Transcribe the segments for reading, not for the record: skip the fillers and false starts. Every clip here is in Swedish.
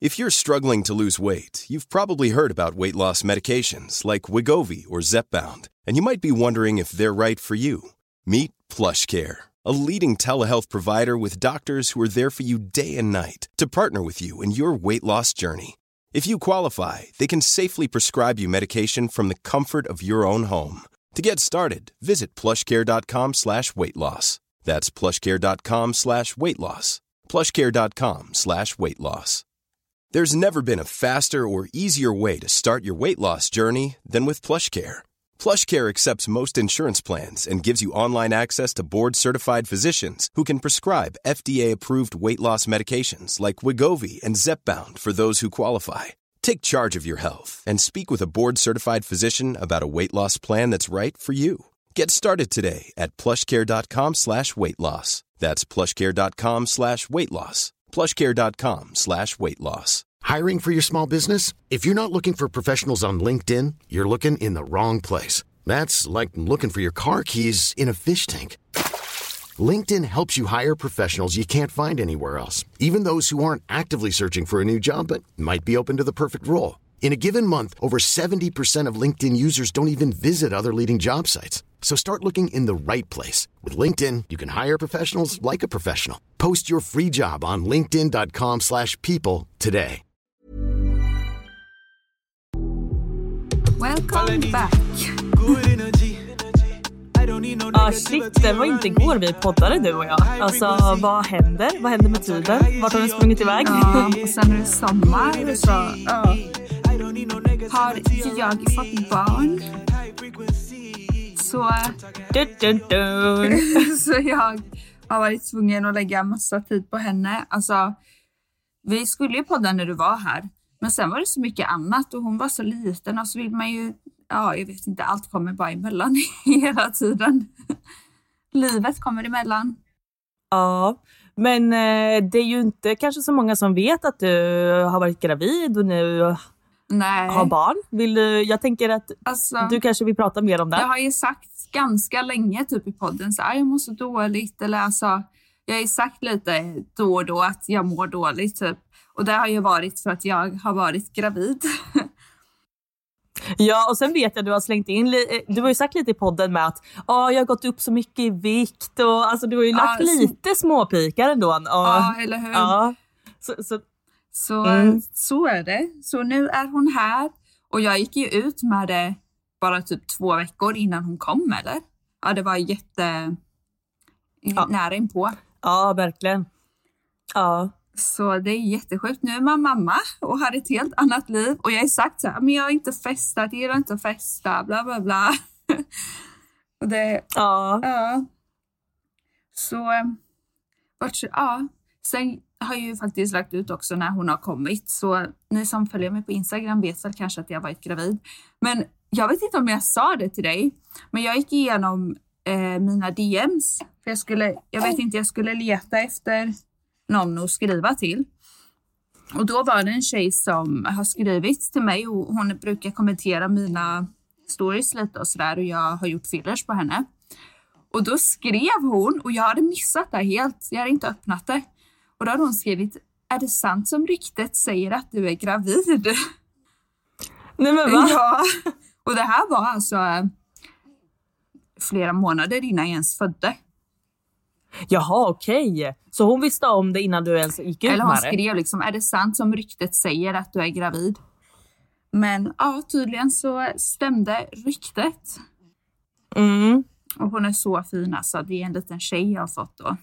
If you're struggling to lose weight, you've probably heard about weight loss medications like Wegovy or Zepbound, and you might be wondering if they're right for you. Meet PlushCare, a leading telehealth provider with doctors who are there for you day and night to partner with you in your weight loss journey. If you qualify, they can safely prescribe you medication from the comfort of your own home. To get started, visit plushcare.com/weightloss. That's plushcare.com/weightloss. plushcare.com/weightloss. There's never been a faster or easier way to start your weight loss journey than with PlushCare. PlushCare accepts most insurance plans and gives you online access to board-certified physicians who can prescribe FDA-approved weight loss medications like Wegovy and Zepbound for those who qualify. Take charge of your health and speak with a board-certified physician about a weight loss plan that's right for you. Get started today at plushcare.com/weightloss. That's plushcare.com/weightloss. plushcare.com/weightloss. Hiring for your small business? If you're not looking for professionals on LinkedIn, you're looking in the wrong place. That's like looking for your car keys in a fish tank. LinkedIn helps you hire professionals you can't find anywhere else, even those who aren't actively searching for a new job but might be open to the perfect role. In a given month, over 70% of LinkedIn users don't even visit other leading job sites. So start looking in the right place. With LinkedIn, you can hire professionals like a professional. Post your free job on linkedin.com/people today. Welcome back. Shit, det var inte igår vi poddade, du och jag. Alltså, vad händer? Vad händer med tiden? Vart har vi sprungit iväg? Ja, och sen är det sommar. Så, ja. Har jag fått barn? Så, så jag har varit tvungen att lägga massa tid på henne. Alltså, vi skulle ju podda när du var här. Men sen var det så mycket annat och hon var så liten och så vill man ju, ja, jag vet inte, allt kommer bara emellan hela tiden. Livet kommer emellan. Ja, men det är ju inte kanske så många som vet att du har varit gravid och nu har barn. Jag tänker att du kanske vill prata mer om det. Jag har ju sagt ganska länge typ i podden så jag mår så dåligt. Eller alltså, jag har ju sagt lite då och då att jag mår dåligt typ. Och det har ju varit för att jag har varit gravid. Ja, och sen vet jag att du har slängt in, du har ju sagt lite i podden med att jag har gått upp så mycket i vikt och alltså du har ju lagt lite småpikar ändå. Ja, eller hur? Ja. Så är det. Så nu är hon här och jag gick ju ut med det bara typ 2 veckor innan hon kom, eller? Ja, det var nära inpå. Ja, verkligen. Ja. Så det är jättesjukt. Nu är man mamma och har ett helt annat liv. Och jag har sagt så här, men jag har inte festat, jag gillar inte att festa, bla bla bla. Och det, ja. Så, sen har jag ju faktiskt lagt ut också när hon har kommit. Så ni som följer mig på Instagram vet väl kanske att jag har varit gravid. Men jag vet inte om jag sa det till dig. Men jag gick igenom mina DMs. För jag skulle leta efter någon att skriva till. Och då var det en tjej som har skrivit till mig och hon brukar kommentera mina stories lite och sådär och jag har gjort fillers på henne. Och då skrev hon och jag hade missat det helt. Jag hade inte öppnat det. Och då hade hon skrivit, är det sant som ryktet säger att du är gravid? Nej men va? Ja. Och det här var alltså flera månader innan jag ens födde. Jaha, okej. Så hon visste om det innan du ens gick ut. Eller hon skrev liksom, är det sant som ryktet säger att du är gravid? Men ja, tydligen så stämde ryktet. Mm. Och hon är så fin alltså. Det är en liten tjej jag har fått då.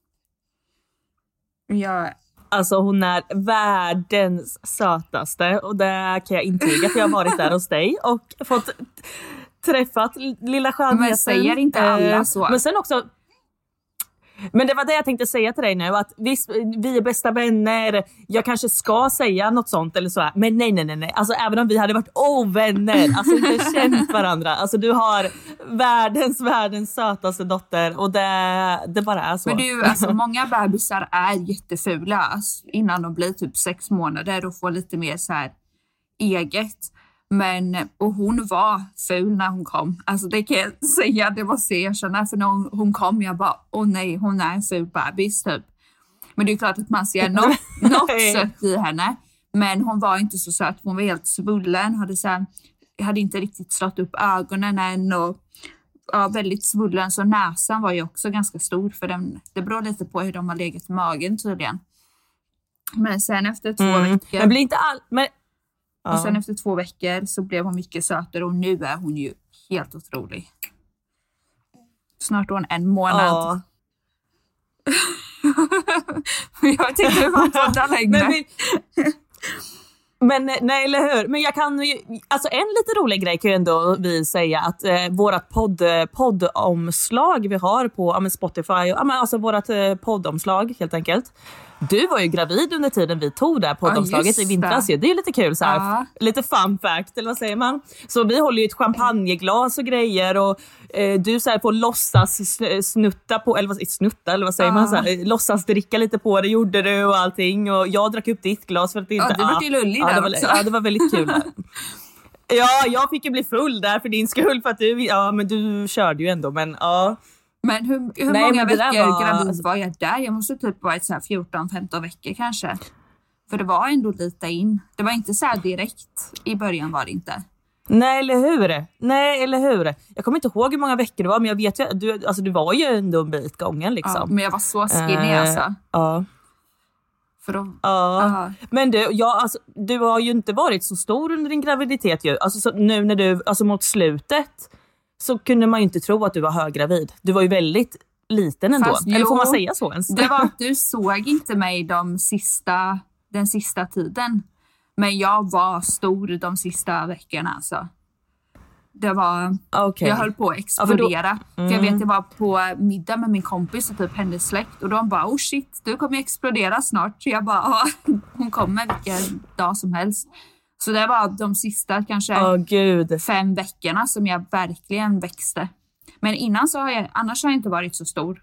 Alltså hon är världens sötaste. Och det kan jag intyga för jag har varit där hos dig och fått träffat lilla skönheten. Men säger inte alla så. Men sen också... Men det var det jag tänkte säga till dig nu, att visst, vi är bästa vänner, jag kanske ska säga något sånt eller så, men nej. Alltså även om vi hade varit ovänner, alltså inte känt varandra, alltså du har världens sötaste dotter och det bara är så. Men du, alltså många bebisar är jättefula alltså, innan de blir typ 6 månader och får lite mer så här eget. Och hon var ful när hon kom. Alltså det kan jag säga, det var så erkänna. För när hon kom, jag bara, nej, hon är en ful bebis typ. Men det är klart att man ser något sött i henne. Men hon var inte så söt. Hon var helt svullen. Hade inte riktigt slått upp ögonen än. Och väldigt svullen. Så näsan var ju också ganska stor. För det beror lite på hur de har legat i magen tydligen. Men sen efter 2 veckor. Men blir inte Och sen efter 2 veckor så blev hon mycket sötare. Och nu är hon ju helt otrolig. Snart hon 1 månad. Jag vet inte hur man får det längre. Men nej, eller hur? Men jag kan ju, alltså en lite rolig grej kan ju ändå vi säga att vårat poddomslag vi har på Spotify, alltså vårat poddomslag helt enkelt. Du var ju gravid under tiden vi tog det här poddomslaget i vintras. Det är ju lite kul så här, lite fun fact, eller vad säger man? Så vi håller ju ett champagneglas och grejer och du så här får låtsas snutta på, eller vad säger man? Så här, låtsas dricka lite på det, gjorde du och allting. Och jag drack upp ditt glas för att det inte... det var ju lullig där också. Det var väldigt kul där. Ja, jag fick ju bli full där för din skull för att men du körde ju ändå, men ja... Men hur många veckor gravid var jag där? Jag måste typ varit så här 14-15 veckor kanske. För det var ändå lite in. Det var inte så här direkt. I början var det inte. Nej, eller hur? Jag kommer inte ihåg hur många veckor det var. Men jag vet ju, du var ju ändå en bit gången liksom. Ja, men jag var så skinny alltså. Ja. För då, Men du har ju inte varit så stor under din graviditet ju. Alltså så nu när du, mot slutet så kunde man ju inte tro att du var höggravid. Du var ju väldigt liten ändå. Fast, eller får man säga så ens? Det var att du såg inte mig den sista tiden. Men jag var stor de sista veckorna alltså. Det var... Okay. Jag höll på att explodera. För jag vet, jag var på middag med min kompis och typ hennes släkt. Och de bara, oh shit, du kommer explodera snart. Så jag bara, hon kommer vilken dag som helst. Så det var de sista kanske 5 veckorna som jag verkligen växte. Men innan annars har jag inte varit så stor.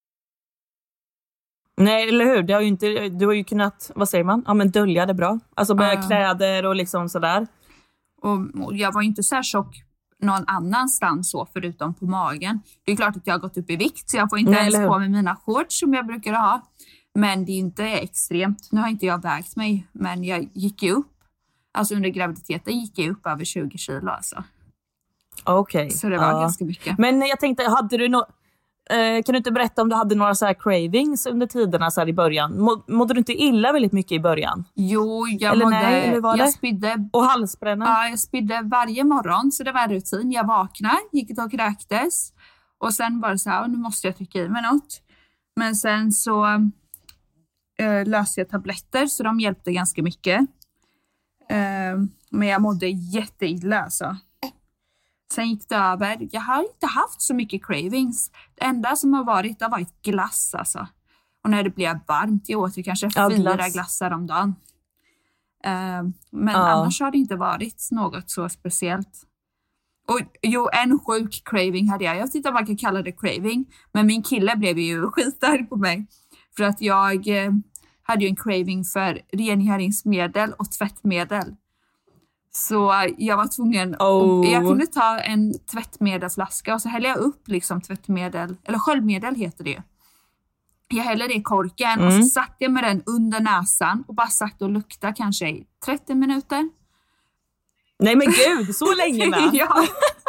Nej, eller hur? Du har ju kunnat, vad säger man? Ja, men dölja det bra. Alltså med kläder och liksom sådär. Och jag var inte så här tjock någon annanstans så förutom på magen. Det är klart att jag har gått upp i vikt så jag får inte ens på med mina shorts som jag brukar ha. Men det är inte extremt. Nu har inte jag vägt mig, men jag gick ju upp. Alltså under graviditeten gick jag upp över 20 kilo alltså. Okej. Så det var ganska mycket. Men jag tänkte, hade du kan du inte berätta om du hade några så här cravings under tiderna så här i början? Mådde du inte illa väldigt mycket i början? Jo, jag spydde. Och halsbränna? Ja, jag spydde varje morgon så det var en rutin. Jag vaknade, gick och kräktes. Och sen bara så här, nu måste jag trycka i mig något. Men sen så löste jag tabletter så de hjälpte ganska mycket. Men jag mådde jätteilla alltså. Sen gick det över. Jag har inte haft så mycket cravings. Det enda som har varit glass alltså. Och när det blev varmt, jag åt kanske 4 glassar om dagen. Men annars har det inte varit något så speciellt. Och en sjuk craving hade jag. Jag vet inte om man kan kalla det craving. Men min kille blev ju skitarg på mig. För att jag hade ju en craving för rengöringsmedel och tvättmedel. Så jag var tvungen, jag kunde ta en tvättmedelflaska och så hällde jag upp liksom tvättmedel, eller sköljmedel heter det. Jag hällde det i korken och så satt jag med den under näsan och bara satt och luktade kanske i 30 minuter. Nej men gud, så länge med? Ja.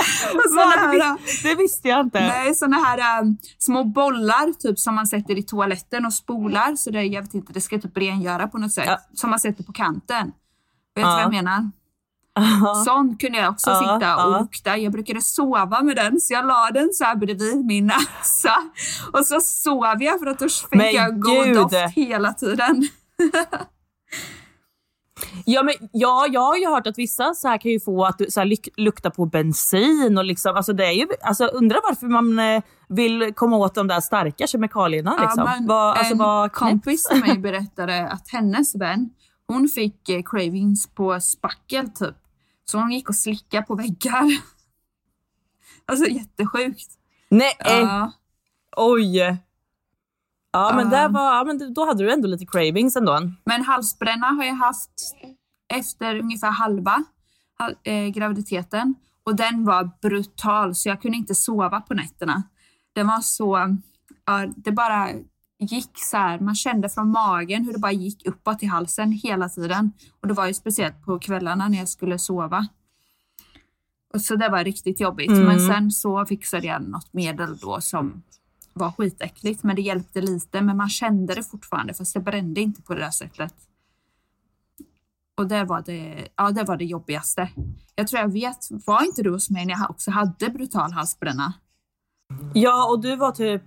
Det visste jag inte. Nej, såna här små bollar typ som man sätter i toaletten och spolar. Så det, jag vet inte, det ska typ rengöra på något sätt. Ja. Som man sätter på kanten. Vet du vad jag menar? Sån kunde jag också sitta och lukta. Jag brukade sova med den så jag la den så här bredvid min näsa. Och så sov jag för att då fick jag god doft hela tiden. Jag har ju hört att vissa så här kan ju få att så här lukta på bensin och liksom, alltså det är ju, alltså undrar varför man vill komma åt de där starka kemikalierna liksom. En kompis till mig berättade att hennes vän, hon fick cravings på spackel typ. Så hon gick och slickade på väggar. Alltså jättesjukt. Nej. Oj. Ja, men men då hade du ändå lite cravings ändå. Men halsbränna har jag haft efter ungefär halva graviditeten. Och den var brutal så jag kunde inte sova på nätterna. Den var så, gick så här, man kände från magen hur det bara gick uppåt i halsen hela tiden. Och det var ju speciellt på kvällarna när jag skulle sova. Och så det var riktigt jobbigt. Men sen så fixade jag något medel då som var skitäckligt. Men det hjälpte lite. Men man kände det fortfarande fast det brände inte på det där sättet. Och det var det jobbigaste. Jag tror jag vet, var inte du hos mig när jag också hade brutal halsbränna? Ja, och du var typ...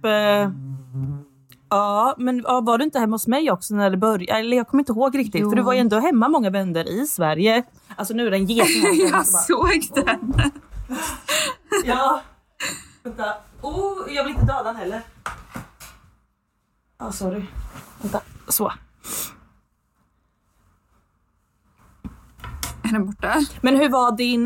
Ja, men var du inte hemma hos mig också när det började? Eller jag kommer inte ihåg riktigt. Jo. För du var ju ändå hemma många vänder i Sverige. Alltså nu är den jättehård. Jag såg den. Ja. Vänta. Jag vill inte döda den heller. Sorry. Vänta. Så. Är den borta? Men hur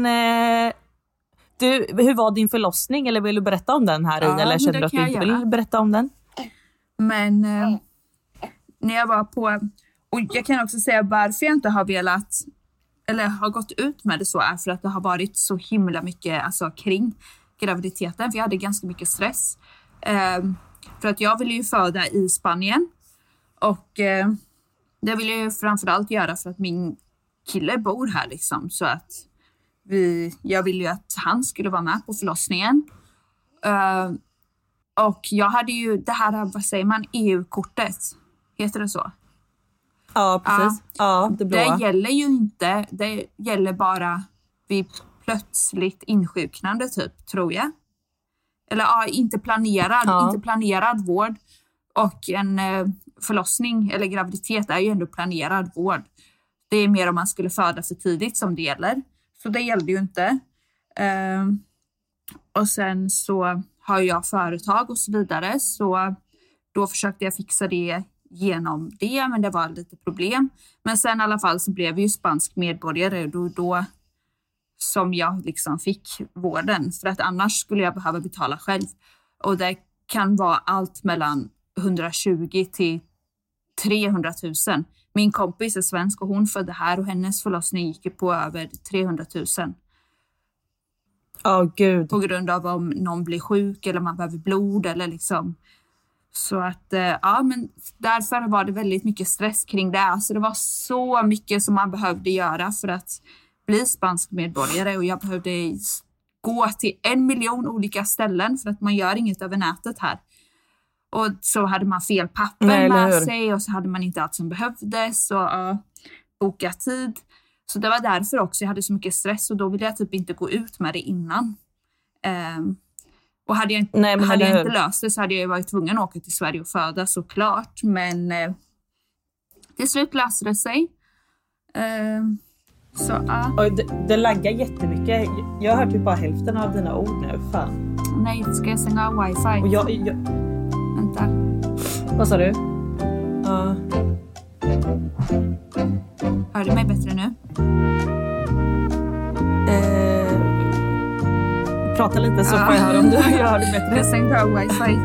var din förlossning? Eller vill du berätta om den här? Ja, eller känner du att du inte vill berätta om den? Men när jag var på... Och jag kan också säga varför jag inte har velat... Eller har gått ut med det så är för att det har varit så himla mycket kring graviditeten. För jag hade ganska mycket stress. För att jag ville ju föda i Spanien. Och det ville jag ju framförallt göra för att min kille bor här liksom. Så att jag ville ju att han skulle vara med på förlossningen. Och jag hade ju det här, vad säger man, EU-kortet. Heter det så? Ja, precis. Ja, det gäller ju inte. Det gäller bara vid plötsligt insjuknande typ, tror jag. Eller inte planerad vård. Och en förlossning eller graviditet är ju ändå planerad vård. Det är mer om man skulle föda för tidigt som det gäller. Så det gällde ju inte. Och sen så har jag företag och så vidare. Så då försökte jag fixa det genom det. Men det var lite problem. Men sen i alla fall så blev jag ju spansk medborgare. Då som jag liksom fick vården. För att annars skulle jag behöva betala själv. Och det kan vara allt mellan 120 till 300 000. Min kompis är svensk och hon födde här. Och hennes förlossning gick på över 300 000. Gud. På grund av om någon blir sjuk eller man behöver blod eller liksom. Så att men därför var det väldigt mycket stress kring det. Alltså det var så mycket som man behövde göra för att bli spansk medborgare. Och jag behövde gå till 1 miljon olika ställen för att man gör inget över nätet här. Och så hade man fel papper med sig och så hade man inte allt som behövdes. Och boka tid. Så det var därför också jag hade så mycket stress och då ville jag typ inte gå ut med det innan. Och hade jag inte löst det så hade jag ju varit tvungen att åka till Sverige och föda såklart. Men till slut löste det sig. Det laggar jättemycket. Jag har hört typ bara hälften av dina ord nu. Fan. Nej, ska jag stänga av wifi? Och jag... Vänta. Vad sa du? Hör du mig bättre nu? Prata lite så får jag höra om du gör det bättre. Jag stängde av wifi.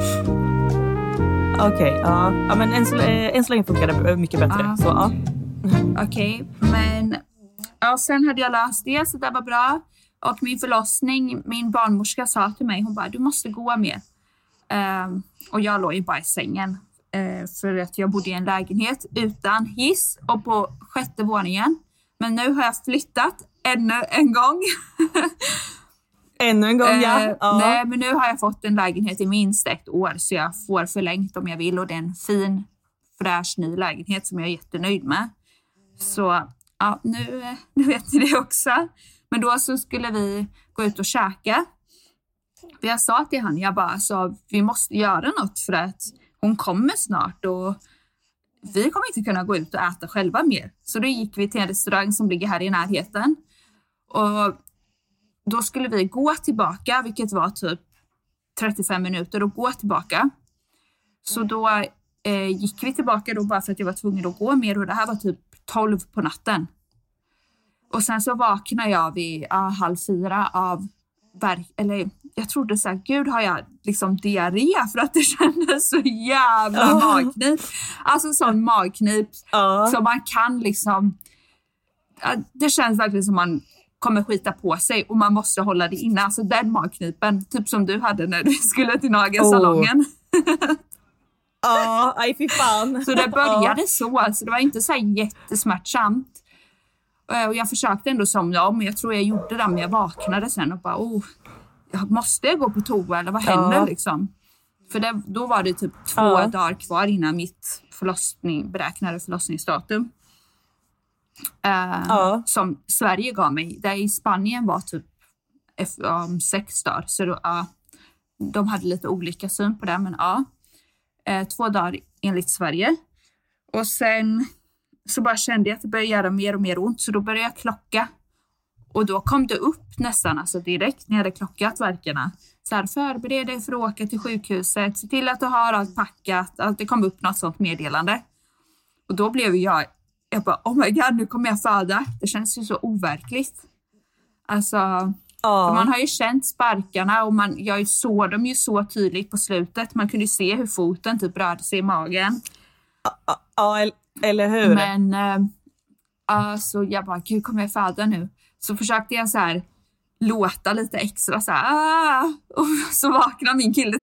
Okej, men än så länge funkar det mycket bättre. Okej, men sen hade jag löst det så det var bra. Och min förlossning, min barnmorska sa till mig, hon bara, du måste gå med. Och jag låg ju bara i sängen. För att jag bodde i en lägenhet utan hiss och på 6:e våningen. Men nu har jag flyttat ännu en gång. Ännu en gång, ja. Nej, men nu har jag fått en lägenhet i minst 1 år. Så jag får förlängt om jag vill. Och det är en fin, fräsch ny lägenhet som jag är jättenöjd med. Så nu vet ni det också. Men då så skulle vi gå ut och käka. För jag sa till han, vi måste göra något för att hon kommer snart och vi kommer inte kunna gå ut och äta själva mer. Så då gick vi till en restaurang som ligger här i närheten. Och då skulle vi gå tillbaka, vilket var typ 35 minuter och gå tillbaka. Så då gick vi tillbaka då bara för att jag var tvungen att gå mer. Och det här var typ 12 på natten. Och sen så vaknade jag vid 3:30 av jag trodde så här, gud har jag liksom diarré för att det kändes så jävla magknip. Alltså sån magknip som man kan liksom, det känns verkligen som man kommer skita på sig och man måste hålla det inne. Alltså den magknipen, typ som du hade när du skulle till nagelsalongen. Ja, aj fy fan. Så det började så det var inte så här jättesmärtsamt. Och jag försökte ändå somna om, men jag tror jag gjorde det, men jag vaknade sen och bara, måste jag gå på toa eller vad händer liksom? För då var det typ 2 dagar kvar innan mitt beräknade förlossningsdatum. Som Sverige gav mig. Där i Spanien var typ 6 dagar. Så då, de hade lite olika syn på det, men 2 dagar enligt Sverige. Och sen så bara kände jag att det började göra mer och mer ont, så då började jag klocka. Och då kom det upp nästan direkt när jag hade klockat verkarna. Så här, förbered dig för att åka till sjukhuset. Se till att du har allt packat. Det kom upp något sånt meddelande. Och då blev jag bara, oh my god, nu kommer jag föda. Det känns ju så overkligt. Alltså, man har ju känt sparkarna och jag såg dem ju så tydligt på slutet. Man kunde se hur foten typ rörde sig i magen. Ja, eller hur? Men så jag bara, gud, kommer jag föda nu? Så försökte jag så här låta lite extra så här, och så vaknade min kille.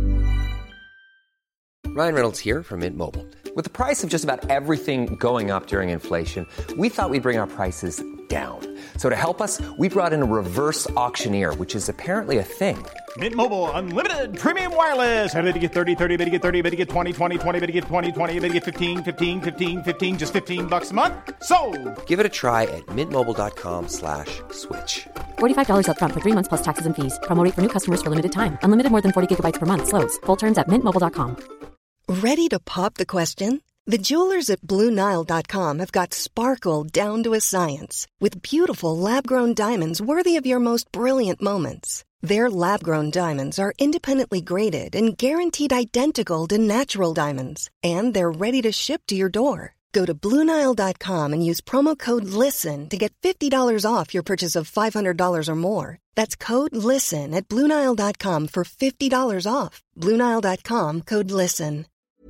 Ryan Reynolds here from Mint Mobile. With the price of just about everything going up during inflation, we thought we'd bring our prices down. So to help us, we brought in a reverse auctioneer, which is apparently a thing. Mint Mobile Unlimited Premium Wireless. How to get 30, 30, bit to get 30, bit to get 20, 20, 20, bit to get 20, 20, bit to get 15, 15, 15, 15, just $15 a month? Sold! Give it a try at mintmobile.com/switch. $45 up front for 3 months plus taxes and fees. Promo rate for new customers for limited time. Unlimited more than 40 gigabytes per month. Slows full terms at mintmobile.com. Ready to pop the question? The jewelers at BlueNile.com have got sparkle down to a science with beautiful lab-grown diamonds worthy of your most brilliant moments. Their lab-grown diamonds are independently graded and guaranteed identical to natural diamonds, and they're ready to ship to your door. Go to BlueNile.com and use promo code LISTEN to get $50 off your purchase of $500 or more. That's code LISTEN at BlueNile.com for $50 off. BlueNile.com, code LISTEN.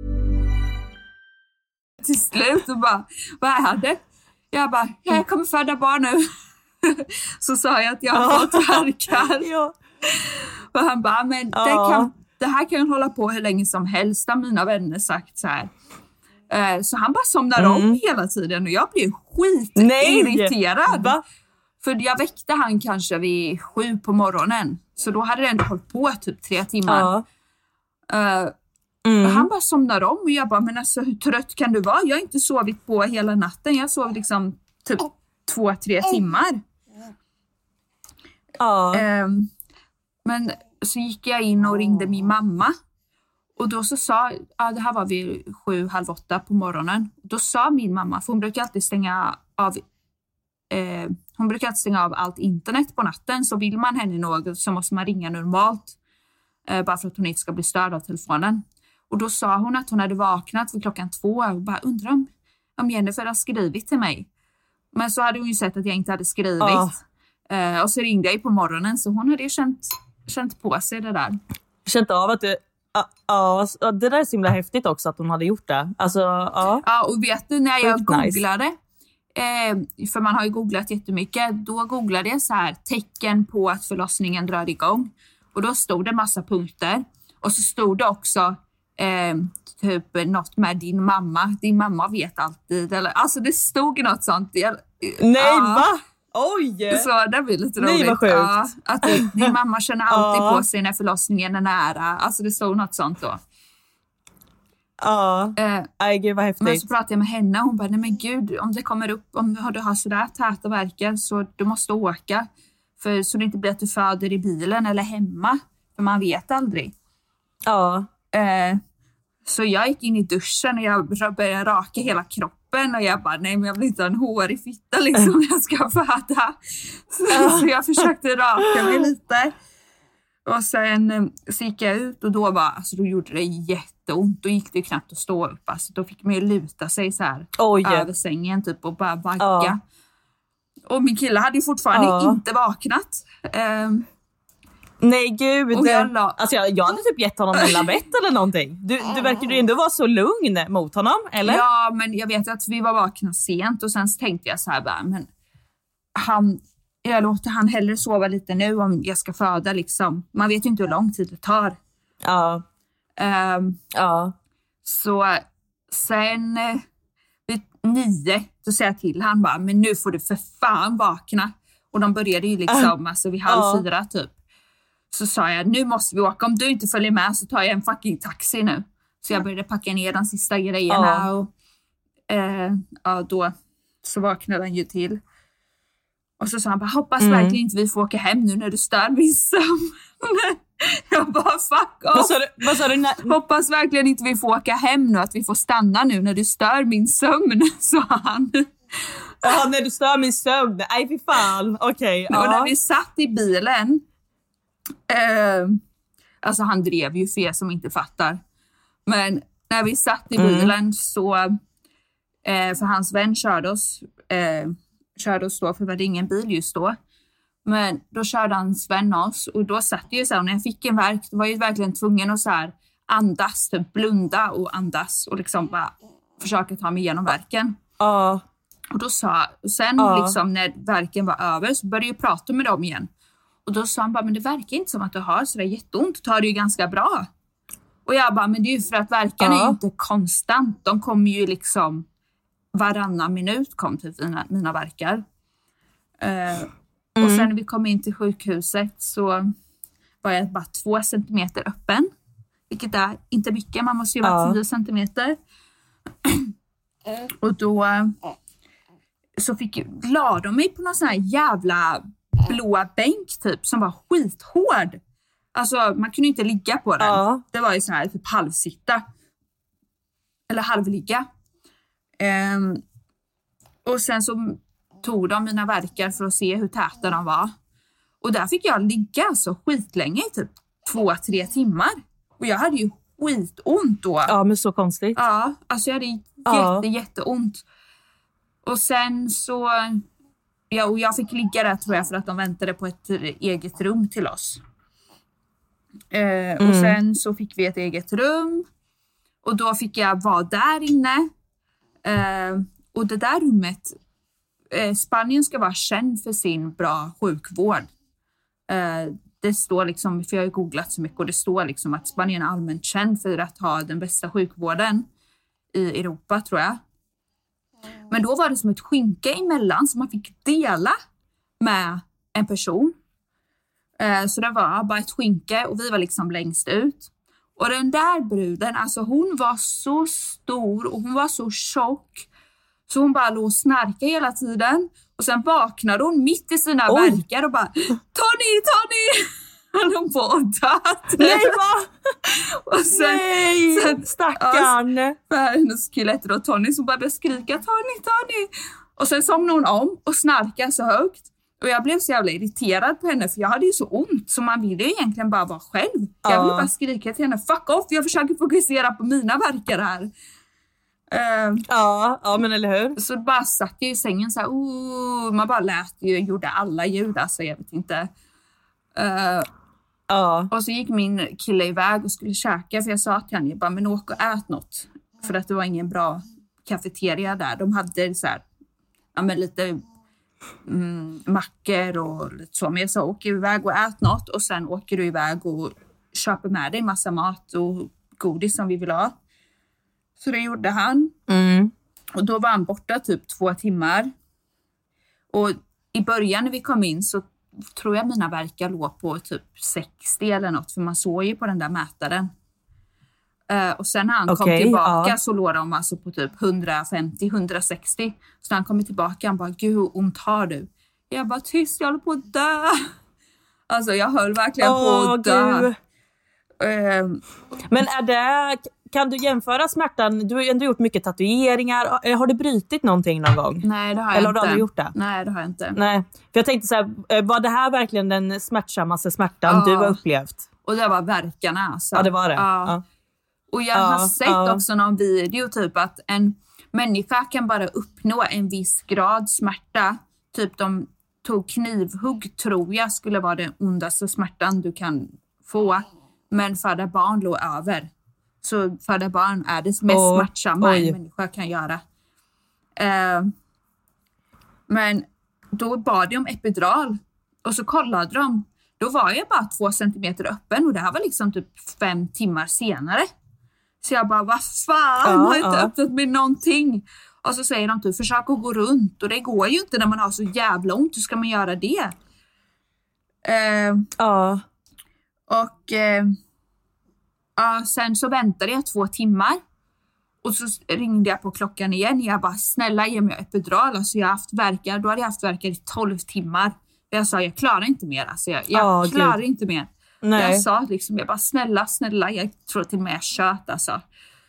Till slut och bara, vad är det? Jag bara, jag kommer föda barn nu. Så sa jag att jag har fått verkar. Och han bara, men det här kan hålla på hur länge som helst. Har mina vänner sagt så här. Så han bara somnar om hela tiden och jag blev skitirriterad. Va? För jag väckte han kanske vid 7 på morgonen. Så då hade den hållit på typ 3 timmar. Han bara somnar om och jag bara, men alltså hur trött kan du vara? Jag har inte sovit på hela natten. Jag sov liksom typ 2-3 timmar. Men så gick jag in och ringde min mamma. Och då så sa, det här var vid 7:30 på morgonen. Då sa min mamma, för hon brukar alltid stänga av allt internet på natten. Så vill man henne något så måste man ringa normalt. Bara för att hon inte ska bli störd av telefonen. Och då sa hon att hon hade vaknat vid 2:00 och bara undrar om Jennifer har skrivit till mig. Men så hade hon ju sett att jag inte hade skrivit. Och så ringde jag på morgonen, så hon hade ju känt på sig det där. Känt av att du... det där är så himla häftigt också att hon hade gjort det. Alltså, ja, och vet du, när jag googlade, för man har ju googlat jättemycket, då googlade jag så här tecken på att förlossningen drar igång. Och då stod det massa punkter. Och så stod det också typ något med din mamma. Din mamma vet alltid. Eller, alltså det stod något sånt. Nej, va? Oj! Så det blir lite roligt. Nej, vad sjukt. Ja, att din mamma känner alltid på sig när förlossningen är nära. Alltså det stod något sånt då. Gud vad häftigt. Men så pratade jag med henne och hon bara, nej men gud, om det kommer upp, om du har sådär täta verkar så du måste åka. Så det inte blir att du föder i bilen eller hemma. För man vet aldrig. Så jag gick in i duschen och jag började raka hela kroppen. Och jag bara, nej men jag vill inte ha en hårig fitta liksom när jag ska föda. Så jag försökte raka mig lite. Och sen så gick jag ut och då gjorde det jätteont. Då gick det knappt att stå upp. Alltså, då fick man ju luta sig så här över sängen typ och bara vagga. Och min kille hade ju fortfarande inte vaknat. Nej gud, alltså jag hade typ gett honom en lavett eller någonting. Du verkar ju ändå vara så lugn mot honom, eller? Ja, men jag vet att vi var vakna sent och sen så tänkte jag så här bara, men jag låter han hellre sova lite nu om jag ska föda liksom. Man vet ju inte hur lång tid det tar. Så sen vid 9 så säger jag till han bara, men nu får du för fan vakna. Och de började ju liksom alltså vid 3:30 typ. Så sa jag, nu måste vi åka. Om du inte följer med så tar jag en fucking taxi nu. Så jag började packa ner de sista grejerna. Och då så vaknade han ju till. Och så sa han bara, hoppas verkligen inte vi får åka hem nu när du stör min sömn. Jag bara, fuck off. Vad sa du? Hoppas verkligen inte vi får åka hem nu, att vi får stanna nu när du stör min sömn, sa han. Ja, när du stör min sömn. Nej, fy fan. Okej. Och när vi satt i bilen, alltså han drev ju för er som inte fattar. Men när vi satt i bilen så, för hans vän körde oss då, för det var ingen bil just då. Men då körde hans vän oss och då satt jag ju så här, och när jag fick en värk, då var jag ju verkligen tvungen att så här andas, typ blunda och andas och liksom bara försöka ta mig igenom värken. Och då sen liksom när värken var över så började jag prata med dem igen. Och då sa han bara, men det verkar inte som att du har så där jätteont, tar det ju ganska bra. Och jag bara, men det är ju för att värken är ju inte konstant. De kommer ju liksom varannan minut kom typ mina värkar. Och sen när vi kom in till sjukhuset så var jag bara 2 centimeter öppen. Vilket är inte mycket, man måste ju vara 10 centimeter. Och då så la de mig på någon sån här jävla blå bänk typ som var skithård. Alltså man kunde inte ligga på den. Det var ju sån här typ halvsitta. Eller halvligga. Och sen så tog de mina värkar för att se hur täta de var. Och där fick jag ligga så skitlänge i typ 2-3 timmar. Och jag hade ju skitont då. Ja, men så konstigt. Ja, alltså jag hade jätteont. Och sen så... Ja, och jag fick ligga där tror jag för att de väntade på ett eget rum till oss. Och sen så fick vi ett eget rum. Och då fick jag vara där inne. Och det där rummet... Spanien ska vara känd för sin bra sjukvård. Det står liksom, för jag har googlat så mycket och det står liksom att Spanien är allmänt känd för att ha den bästa sjukvården i Europa tror jag. Men då var det som ett skynke emellan som man fick dela med en person. Så det var bara ett skynke och vi var liksom längst ut. Och den där bruden, alltså hon var så stor och hon var så tjock. Så hon bara låg och snarkade hela tiden. Och sen vaknade hon mitt i sina verkar och bara Tony! Han på att dö. Nej, va? Och sen stackarn. Hennes kille hette då Tony som började skrika Tony. Och sen somnade hon om och snarkade så högt. Och jag blev så jävla irriterad på henne för jag hade ju så ont. Så man ville ju egentligen bara vara själv. Jag ville bara skrika till henne, fuck off, jag försöker fokusera på mina verkar här. Ja, men eller hur? Så bara satt jag i sängen så här, man bara gjorde alla ljud, alltså jag vet inte. Och så gick min kille iväg och skulle käka, för jag sa till henne, bara, men åk och ät något. För att det var ingen bra kafeteria där. De hade så här, lite mackor och lite så. Men jag sa, åk iväg och ät något och sen åker du iväg och köper med dig massa mat och godis som vi vill ha. Så det gjorde han. Och då var han borta typ 2 timmar. Och i början när vi kom in så tror jag mina verkar låg på typ 60 eller något. För man såg ju på den där mätaren. Och sen när han kom tillbaka så låg de alltså på typ 150-160. Så när han kom tillbaka han bara, gud hur ont har du? Jag bara, tyst, jag håller på att dö. Alltså jag höll verkligen på att dö. Men kan du jämföra smärtan? Du har ju ändå gjort mycket tatueringar. Har du brytit någonting någon gång? Nej, det har jag inte. Eller har du aldrig gjort det? Nej, det har jag inte. Nej, för jag tänkte så här, var det här verkligen den smärtsammaste smärtan du har upplevt? Och det var verkarna alltså. Ja, det var det. Ja. Och jag har sett också någon video typ att en människa kan bara uppnå en viss grad smärta. Typ de tog knivhugg tror jag skulle vara den ondaste smärtan du kan få. Men föda barn låg över. Så föda barn är det mest smärtsamma en människa kan göra. Men då bad de om epidural. Och så kollade de. Då var jag bara 2 centimeter öppen. Och det här var liksom typ 5 timmar senare. Så jag bara, vad fan, har inte öppnat med någonting. Och så säger de typ, försök att gå runt. Och det går ju inte när man har så jävla ont. Hur ska man göra det? Sen så väntade jag 2 timmar. Och så ringde jag på klockan igen. Jag bara, snälla ge mig epidural. Alltså jag har haft verkar. Då hade jag haft verkar i 12 timmar. Jag sa, jag klarar inte mer. Alltså jag klarar inte mer. Nej. Jag sa liksom, jag bara, snälla. Jag tror till och med jag kött alltså.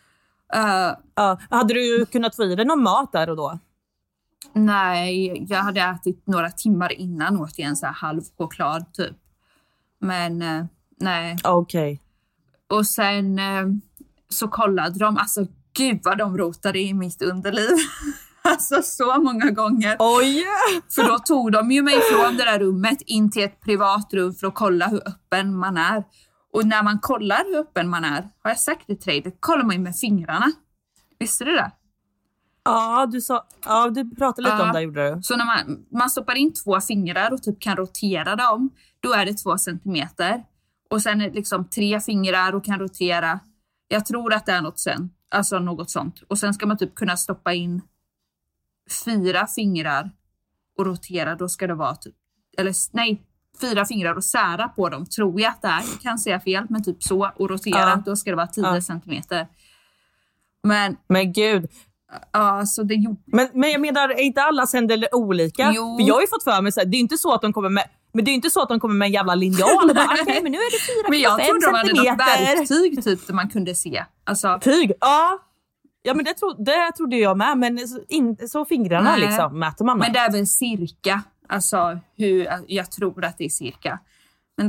Hade du kunnat få i dig någon mat där och då? Nej, jag hade ätit några timmar innan. Åt jag en så här halv choklad typ. Men nej. Okej. Och sen så kollade de. Alltså gud vad de rotade i mitt underliv. Alltså så många gånger. Oj! För då tog de ju mig från det där rummet in till ett privat rum för att kolla hur öppen man är. Och när man kollar hur öppen man är, har jag sagt det till dig, det kollar man ju med fingrarna. Visste du det? Ja, du pratade lite om det, gjorde du. Så när man stoppar in 2 fingrar och typ kan rotera dem, då är det 2 centimeter. Och sen är det liksom 3 fingrar och kan rotera. Jag tror att det är något sånt. Och sen ska man typ kunna stoppa in 4 fingrar och rotera. Då ska det vara typ, 4 fingrar och sära på dem. Tror jag att det är. Jag kan säga fel, men typ så. Och rotera, då ska det vara 10 centimeter. Men gud. Ja, så det gjorde... Men jag menar, är inte alla händer olika? Jo. För jag har ju fått för mig så här, det är inte så att de kommer med... Men det är inte så att de kommer med en jävla linjal och bara, okej, men nu är det 4,5 Men jag trodde de hade något centimeter. verktyg typ där man kunde se. Alltså... Tyg? Ja. Ja, men det trodde jag med. Men så fingrarna liksom mäter man med. Men det är väl cirka. Alltså, jag tror att det är cirka. Men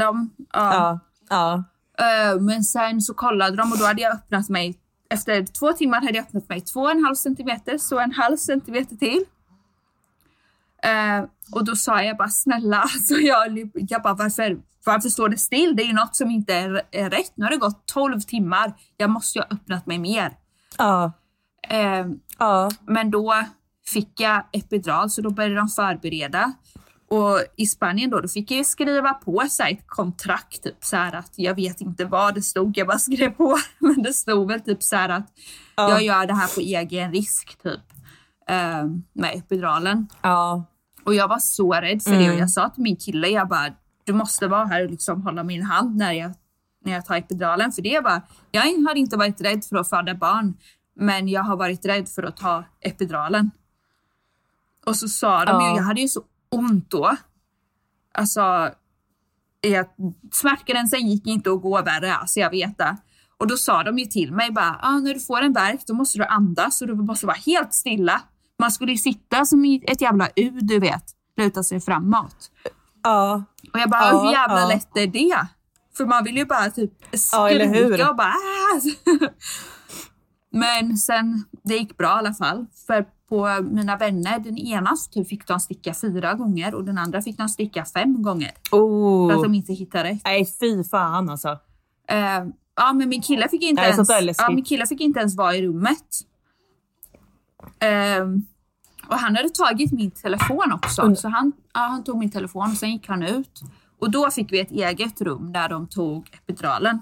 men sen så kollade de och då hade jag öppnat mig. Efter 2 timmar hade jag öppnat mig 2,5 centimeter. Så 1,5 centimeter till. Och då sa jag bara, snälla. Alltså jag bara, varför står det still? Det är ju något som inte är rätt. Nu har det gått 12 timmar. Jag måste ju ha öppnat mig mer. Men då fick jag epidural. Så då började de förbereda. Och i Spanien då fick jag skriva på sig ett kontrakt typ så här att jag vet inte vad det stod, jag bara skrev på, men det stod väl typ så här att jag gör det här på egen risk typ med epiduralen. Och jag var så rädd för det och jag sa till min kille, jag bara, du måste vara här och liksom hålla min hand när jag tar epiduralen, för det var, jag har inte varit rädd för att föda barn, men jag har varit rädd för att ta epiduralen. Och så sa de ju, jag hade ju så ont då. Alltså smärtgränsen gick inte att gå värre, alltså jag vet det. Och då sa de ju till mig bara, när du får en värk då måste du andas och du måste vara helt stilla. Man skulle ju sitta som i ett jävla du vet, luta sig framåt. Och jag bara, hur jävla lätt är det? För man vill ju bara typ skrika och bara Men sen, det gick bra i alla fall. För på mina vänner, den ena typ fick de sticka 4 gånger och den andra fick de sticka 5 gånger. För att de inte hittade rätt. Nej, fy fan alltså. Men min kille fick inte ens vara i rummet. Och han hade tagit min telefon också. Så han tog min telefon och sen gick han ut. Och då fick vi ett eget rum där de tog epiduralen.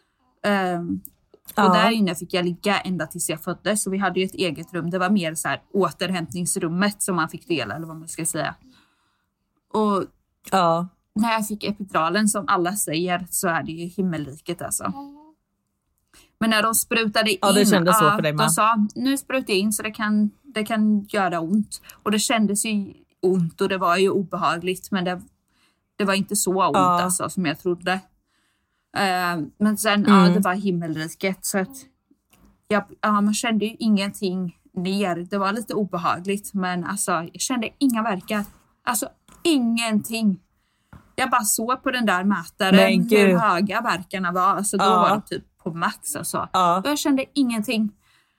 Och där inne fick jag ligga ända tills jag föddes. Så vi hade ju ett eget rum. Det var mer så här återhämtningsrummet som man fick dela, eller vad man ska säga. Och när jag fick epiduralen, som alla säger, så är det ju himmelriket alltså. Men när de sprutade in, det kändes så för dig, de sa, nu sprutar jag in så det kan göra ont. Och det kändes ju ont och det var ju obehagligt, men det var inte så ont alltså, som jag trodde. Men sen, det var himmelriket, så att man kände ju ingenting ner. Det var lite obehagligt, men alltså, jag kände inga verkar. Alltså, ingenting. Jag bara såg på den där mätaren hur höga verkarna var. Alltså, då var det typ på max alltså. Jag kände ingenting.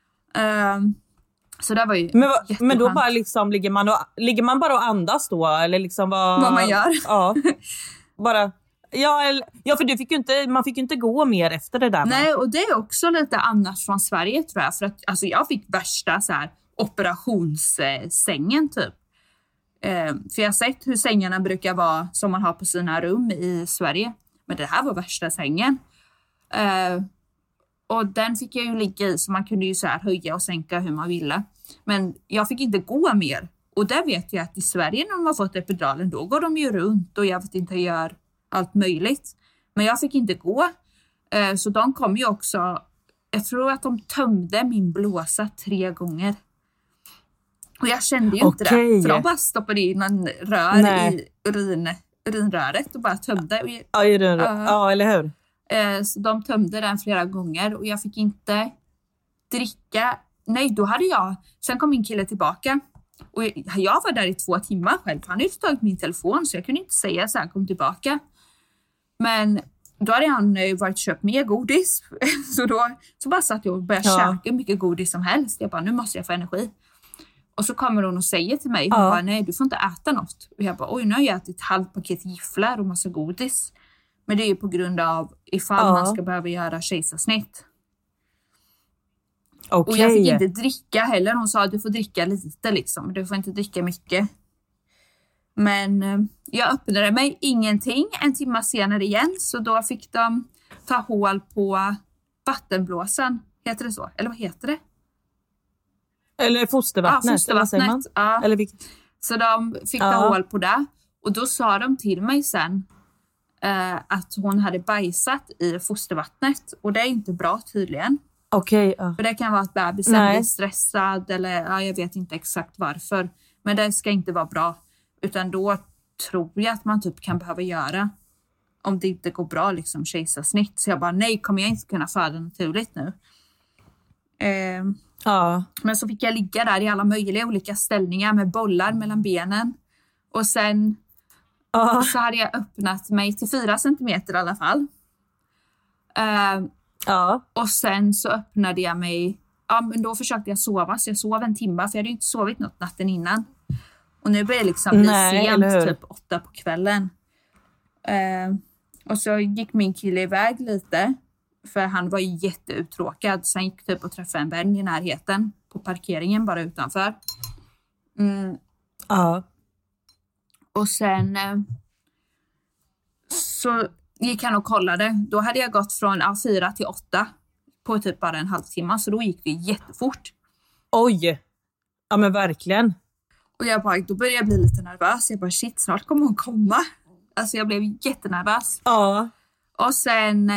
Så det var ju men då bara liksom, ligger man bara och andas då? Eller liksom vad man gör? Bara... Ja, för man fick ju inte gå mer efter det där. Nej, och det är också lite annars från Sverige tror jag. För att alltså, jag fick värsta så här operationssängen typ. För jag har sett hur sängarna brukar vara som man har på sina rum i Sverige. Men det här var värsta sängen. Och den fick jag ju ligga i, så man kunde ju så här höja och sänka hur man ville. Men jag fick inte gå mer. Och där vet jag att i Sverige när de har fått epiduralen, då går de ju runt och jag vet inte, gör allt möjligt. Men jag fick inte gå. Så de kom ju också, jag tror att de tömde min blåsa 3 gånger. Och jag kände ju inte det. För de bara stoppade in en rör i urinröret och bara tömde. Ja, eller hur? Så de tömde den flera gånger och jag fick inte dricka. Nej, då hade jag... Sen kom min kille tillbaka. Och jag var där i 2 timmar själv. Han hade ju tagit min telefon så jag kunde inte säga så han kom tillbaka. Men då hade han varit köpt mer godis. Så bara satt jag och började käka mycket godis som helst. Jag bara, nu måste jag få energi. Och så kommer hon och säger till mig, hon bara, nej du får inte äta något. Och jag bara, oj nu har jag ätit ett halvt paket gifflar och massa godis. Men det är ju på grund av ifall man ska behöva göra kejsarsnitt. Okay. Och jag fick inte dricka heller. Hon sa att du får dricka lite liksom. Du får inte dricka mycket. Men jag öppnade mig ingenting. 1 timme senare igen. Så då fick de ta hål på vattenblåsan. Heter det så? Eller vad heter det? Eller fostervattnet. Ja, fostervattnet. Ja. Eller vilket? Så de fick ta hål på det. Och då sa de till mig sen att hon hade bajsat i fostervattnet. Och det är inte bra tydligen. Okej. För det kan vara att bebisen blir stressad. Eller jag vet inte exakt varför. Men det ska inte vara bra. Utan då tror jag att man typ kan behöva göra. Om det inte går bra liksom kejsarsnitt. Så jag bara, nej kommer jag inte kunna föda naturligt nu. Men så fick jag ligga där i alla möjliga olika ställningar. Med bollar mellan benen. Och sen så hade jag öppnat mig till 4 centimeter i alla fall. Och sen så öppnade jag mig. Ja, men då försökte jag sova. Så jag sov 1 timme. För jag hade ju inte sovit något natten innan. Och nu börjar det liksom bli sent. Typ 8 på kvällen. Och så gick min kille iväg lite. För han var ju jätteuttråkad. Sen gick typ och träffade en vän i närheten. På parkeringen bara utanför. Och sen så gick han och kollade. Då hade jag gått från 4 till 8 på typ bara en halvtimme. Så då gick det jättefort. Oj! Ja men verkligen. Och jag bara, då började jag bli lite nervös. Jag bara, shit, snart kommer hon komma. Alltså jag blev jättenervös. Och sen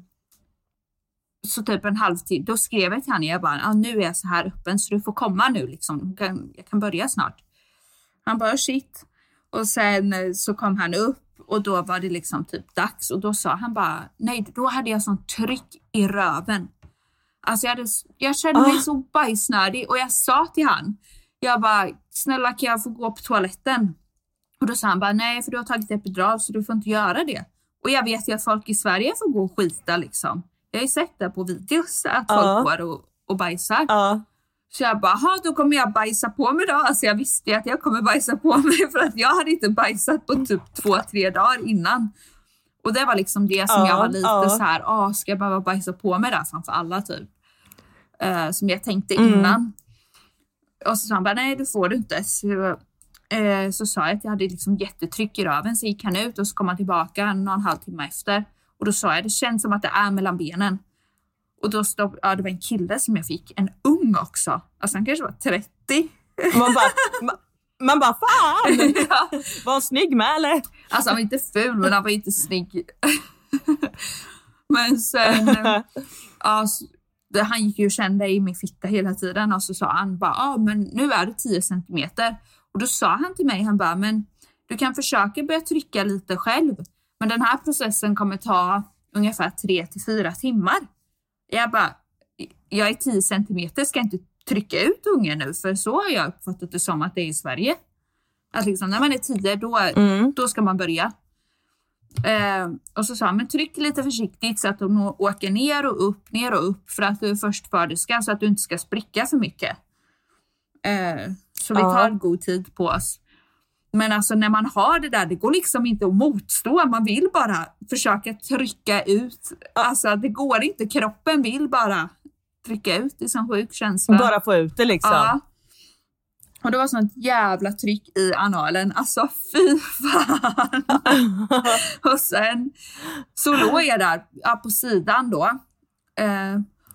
så typ en halvtid. Då skrev jag till henne. Jag bara, nu är jag så här öppen. Så du får komma nu liksom. Jag kan börja snart. Han bara, shit. Och sen så kom han upp. Och då var det liksom typ dags. Och då sa han bara, nej då hade jag sån tryck i röven. Alltså jag kände mig så bajsnödig. Och jag sa till han. Jag bara, snälla kan jag få gå på toaletten? Och då sa han bara, nej för du har tagit epidural så du får inte göra det. Och jag vet ju att folk i Sverige får gå och skita liksom. Jag har ju sett det på videos att folk går och bajsar. Så jag bara, då kommer jag bajsa på mig då. Alltså jag visste ju att jag kommer bajsa på mig för att jag hade inte bajsat på typ 2-3 dagar innan. Och det var liksom det som jag var lite så här, ska jag behöva bajsa på mig där framför alla typ. Som jag tänkte innan. Och så sa han bara, nej det får du inte. Så sa jag att jag hade liksom jättetryck i röven. Så gick han ut och så kom han tillbaka 1,5 timme efter. Och då sa jag, det känns som att det är mellan benen. Och då det var en kille som jag fick. En ung också. Alltså han kanske var 30. Man bara fan! Var han snygg med eller? Alltså han var inte ful men han var inte snygg. Men sen... han gick ju och kände i min fitta hela tiden. Och så sa han bara, men nu är det 10 centimeter. Och då sa han till mig, han bara, men du kan försöka börja trycka lite själv. Men den här processen kommer ta ungefär 3-4 timmar. Jag bara, jag är 10 centimeter, ska inte trycka ut ungen nu. För så har jag uppfattat det som att det är i Sverige. Att liksom, när man är 10, då ska man börja. Och så sa han, men tryck lite försiktigt så att de åker ner och upp för att du är förstföderska så att du inte ska spricka för mycket. Så vi tar god tid på oss. Men alltså när man har det där, det går liksom inte att motstå. Man vill bara försöka trycka ut. Alltså det går inte, kroppen vill bara trycka ut. Det är sån sjuk känsla. Bara få ut det liksom. Och det var sånt jävla tryck i analen. Alltså fy fan. Och sen så låg jag där på sidan då.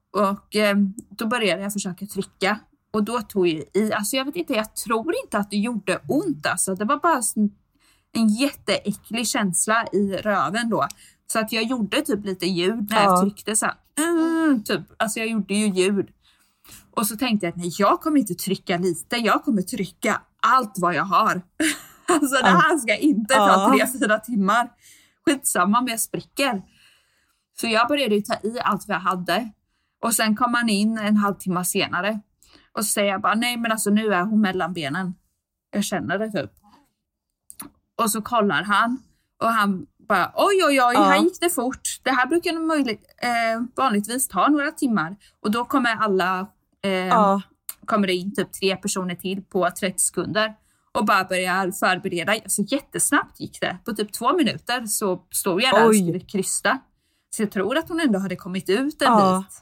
Och då började jag försöka trycka. Och då tog jag i. Alltså jag vet inte, jag tror inte att det gjorde ont. Alltså. Det var bara en jätteäcklig känsla i röven då. Så att jag gjorde typ lite ljud när jag tryckte så här. Typ. Alltså jag gjorde ju ljud. Och så tänkte jag att nej, jag kommer inte trycka lite. Jag kommer trycka allt vad jag har. Alltså det här ska inte ta 3-4 timmar. Skitsamma om jag spricker. Så jag började ju ta i allt vad jag hade. Och sen kom han in en halvtimme senare. Och så säger jag bara, nej men alltså nu är hon mellan benen. Jag känner det typ. Och så kollar han. Och han bara, oj, här gick det fort. Det här brukar vanligtvis ta några timmar. Och då kommer alla, kommer det in typ 3 personer till på 30 sekunder. Och bara börjar förbereda. Alltså jättesnabbt gick det. På typ 2 minuter så stod jag där och skulle krysta. Så jag tror att hon ändå hade kommit ut en bit.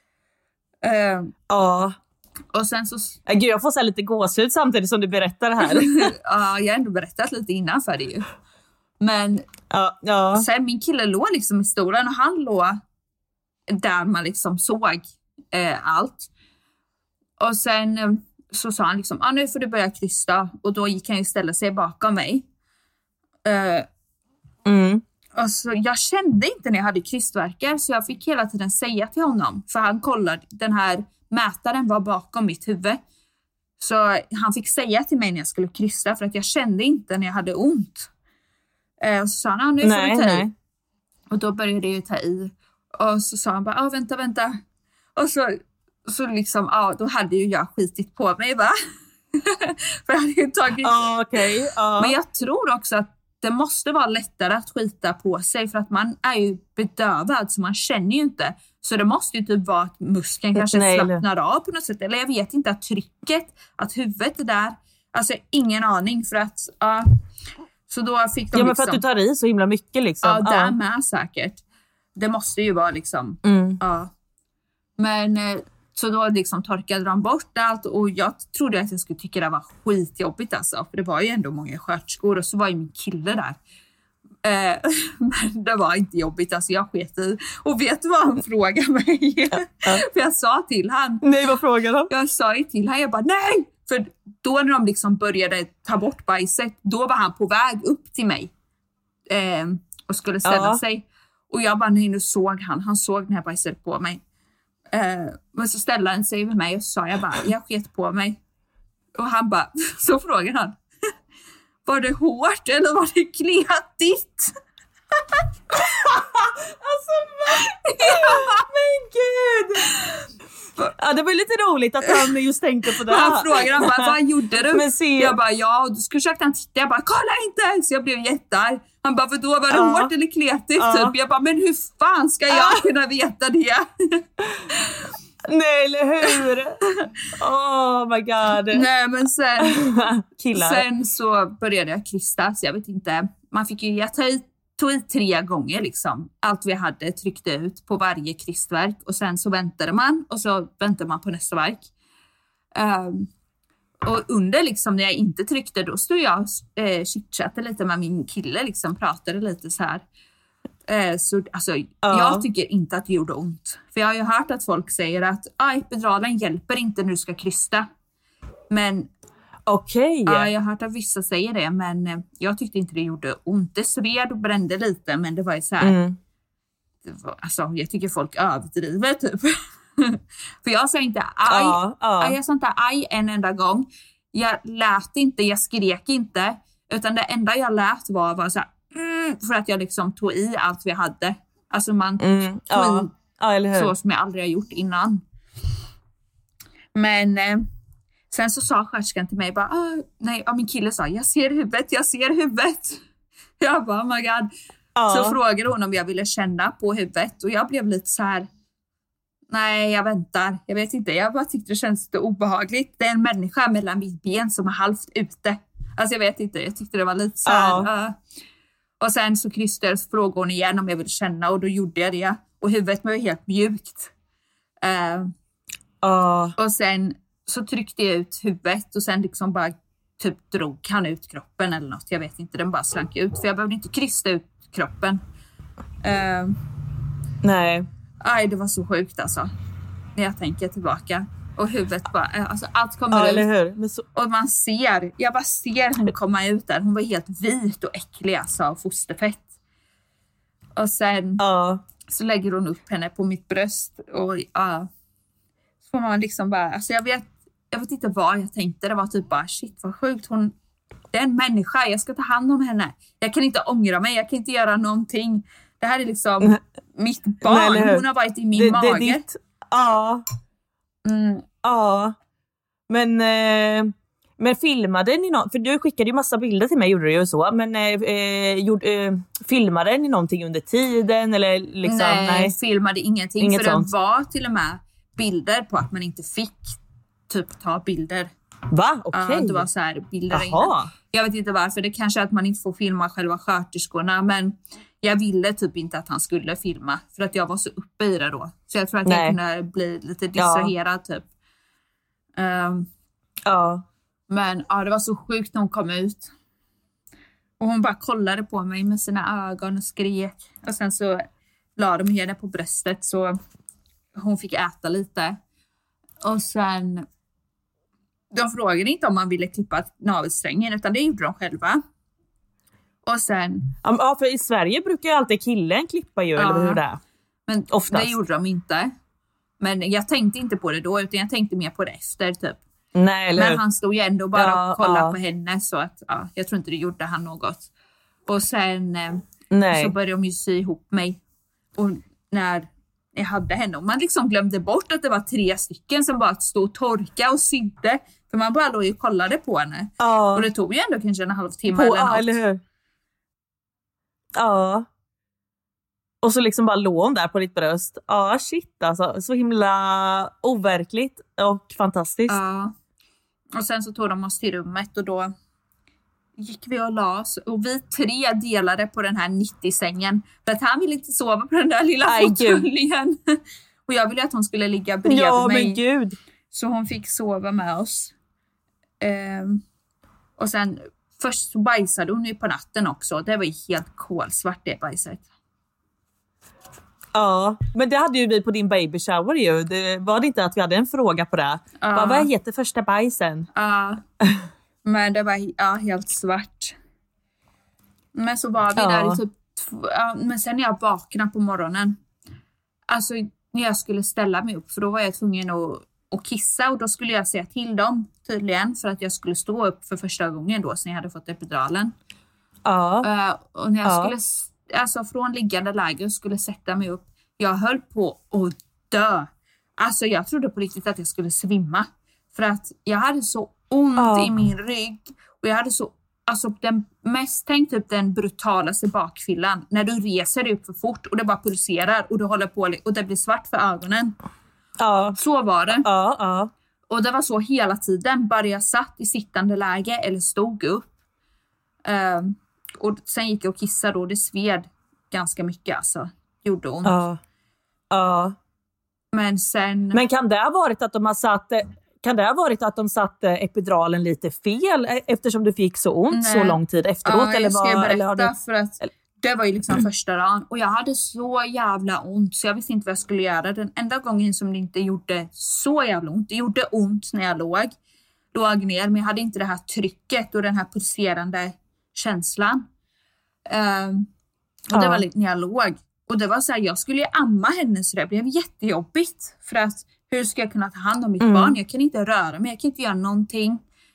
Och sen så... Gud, jag får så här lite gåshud samtidigt som du berättar det här. Ja, jag har ändå berättat lite innan för det ju. Men sen min kille låg liksom i stolen och han låg där man liksom såg allt. Och sen så sa han liksom, nu får du börja krysta. Och då gick han ju ställa sig bakom mig. Och så jag kände inte när jag hade krystverkar, så jag fick hela tiden säga till honom. För han kollade, den här mätaren var bakom mitt huvud. Så han fick säga till mig när jag skulle krysta, för att jag kände inte när jag hade ont. Och så sa han, nu får du ta i. Och då började jag ta i. Och så sa han bara, vänta. Och så liksom, då hade ju jag skitit på mig, va? För jag hade ju tagit... Men jag tror också att det måste vara lättare att skita på sig, för att man är ju bedövad, så man känner ju inte. Så det måste ju typ vara att muskeln kanske slappnar av på något sätt. Eller jag vet inte, att trycket, att huvudet är där. Alltså ingen aning, för att... Så då fick de men för att du tar i så himla mycket liksom. Ja, där med säkert. Det måste ju vara liksom... Men... Så då liksom torkade de bort allt, och jag trodde att jag skulle tycka det var skitjobbigt alltså. För det var ju ändå många sköterskor, och så var ju min kille där. Men det var inte jobbigt, alltså jag sket i. Och vet du vad han frågade mig? För jag sa till han. Nej, vad frågade han? Jag sa ju till han, jag bara nej! För då när de liksom började ta bort bajset, då var han på väg upp till mig. Och skulle ställa sig. Och jag bara, nej, nu såg han såg den här bajset på mig. Men så ställde han sig med mig och sa jag bara, jag sket på mig. Och han bara, så frågade han, var det hårt eller var det kletigt? Alltså men gud. Ja, det var lite roligt att han just tänkte på det. Han frågade, han bara, vad gjorde du? Jag bara, då försökte han titta. Jag bara, kolla inte! Så jag blev jättearg. Han bara, för då var det hårt eller kletigt typ. Jag bara, men hur fan ska jag kunna veta det? Nej, eller hur? Oh my god. Nej, men sen så började jag krysta. Så jag vet inte. Man fick ju, jag tog i 3 gånger liksom. Allt vi hade tryckte ut på varje krystverk. Och sen så väntade man. Och så väntade man på nästa verk. Och under liksom när jag inte tryckte, då stod jag och chitchattade lite med min kille. Liksom pratade lite så här. Så alltså, jag tycker inte att det gjorde ont. För jag har ju hört att folk säger att epiduralen hjälper inte när du ska krysta. Men okej. Ja, jag har hört att vissa säger det, men jag tyckte inte det gjorde ont. Det sved och brände lite, men det var ju så här. Det var, alltså, jag tycker folk överdriver typ. För jag sa inte aj. Jag sa inte aj en enda gång. Jag lät inte, jag skrek inte. Utan det enda jag lät var så här, för att jag liksom tog i allt vi hade. Alltså man tog i så som jag aldrig har gjort innan. Men sen så sa sköterskan till mig bara, min kille sa, jag ser huvudet. Jag bara, oh my god. Så frågade hon om jag ville känna på huvudet. Och jag blev lite så här, nej, jag väntar. Jag vet inte, jag bara tyckte det känns lite obehagligt. Det är en människa mellan mitt ben som är halvt ute. Alltså jag vet inte, jag tyckte det var lite så här. Och sen så krystade och frågade hon igen om jag ville känna. Och då gjorde jag det. Och huvudet var helt mjukt. Och sen så tryckte jag ut huvudet. Och sen liksom bara typ drog han ut kroppen eller något. Jag vet inte, den bara slank ut. För jag behövde inte krysta ut kroppen. Nej. Nej, det var så sjukt alltså. när jag tänker tillbaka. Och huvudet bara, alltså allt kommer ut. Eller hur? Men och jag bara ser hon komma ut där. Hon var helt vit och äcklig alltså, av fosterfett. Och sen så lägger hon upp henne på mitt bröst. Och så får man liksom bara, alltså jag vet inte vad jag tänkte. Det var typ bara, shit vad sjukt. Det är en människa, jag ska ta hand om henne. Jag kan inte ångra mig, jag kan inte göra någonting. Det här är liksom mitt barn. Nej, hon har varit i min mage. Det är ditt. Ja. Men filmade ni något? För du skickade ju massa bilder till mig, gjorde du ju så. Men filmade ni någonting under tiden? Eller liksom, nej, filmade ingenting. Inget för sånt. Det var till och med bilder på att man inte fick typ ta bilder. Va? Okej. Ja, det var så här bilder innan. Jag vet inte varför. Det kanske är att man inte får filma själva sköterskorna. Men jag ville typ inte att han skulle filma. För att jag var så uppe i det då. Så jag tror att jag kunde bli lite distraherad typ. Men det var så sjukt när hon kom ut. Och hon bara kollade på mig med sina ögon och skrek. Och sen så la de henne på bröstet så hon fick äta lite. Och sen de frågade inte om man ville klippa navelsträngen utan det gjorde de själva. Och sen... Ja, för i Sverige brukar ju alltid killen klippa ju, eller hur det är? Men oftast. Det gjorde de inte. Men jag tänkte inte på det då, utan jag tänkte mer på det efter typ. Nej, eller men han stod ju ändå bara och kollade på henne så att jag tror inte det gjorde han något. Och sen så började de ju sy ihop mig. Och när jag hade henne, och man liksom glömde bort att det var 3 stycken som bara stod och torka och sydde. För man bara låg ju och kollade på henne. Och det tog ju ändå kanske en halvtimme eller något. Eller hur? Ja. Och så liksom bara låg hon där på ditt bröst. Shit alltså. Så himla overkligt och fantastiskt. Och sen så tog de oss till rummet och då gick vi och la oss. Och vi 3 delade på den här 90-sängen. För att han ville inte sova på den där lilla fåtöljen. Och jag ville att hon skulle ligga bredvid mig. Men gud. Så hon fick sova med oss. Och sen först så bajsade hon ju på natten också. Det var ju helt kolsvart det bajset. Ja, men det hade ju vi på din baby shower ju. Det var det inte att vi hade en fråga på det? Vad heter första bajsen? Men det var helt svart. Men så var vi där i typ men sen när jag vaknade på morgonen. Alltså när jag skulle ställa mig upp. För då var jag tvungen att kissa. Och då skulle jag säga till dem tydligen. För att jag skulle stå upp för första gången då. Sen jag hade fått epiduralen. Och när jag skulle... Alltså från liggande läger skulle sätta mig upp. Jag höll på att dö. Alltså jag trodde på riktigt att jag skulle svimma. För att jag hade så ont i min rygg. Och jag hade så... Alltså tänk typ den brutalaste bakfyllan. När du reser dig upp för fort och det bara pulserar. Och du håller på och det blir svart för ögonen. Så var det. Och det var så hela tiden. Bara jag satt i sittande läge eller stod upp. Och sen gick jag och kissade och det sved ganska mycket alltså. Gjorde ont. Men kan det ha varit att de satte epiduralen lite fel eftersom du fick så ont så lång tid efteråt? Jag ska berätta för att det var ju liksom första dagen och jag hade så jävla ont så jag visste inte vad jag skulle göra. Den enda gången som det inte gjorde så jävla ont, det gjorde ont när jag låg ner, men jag hade inte det här trycket och den här pulserande känslan. Och det var lite när jag låg. Och det var så här, jag skulle ju amma henne så det blev jättejobbigt. För att hur ska jag kunna ta hand om mitt barn? Jag kan inte röra mig, jag kan inte göra någonting.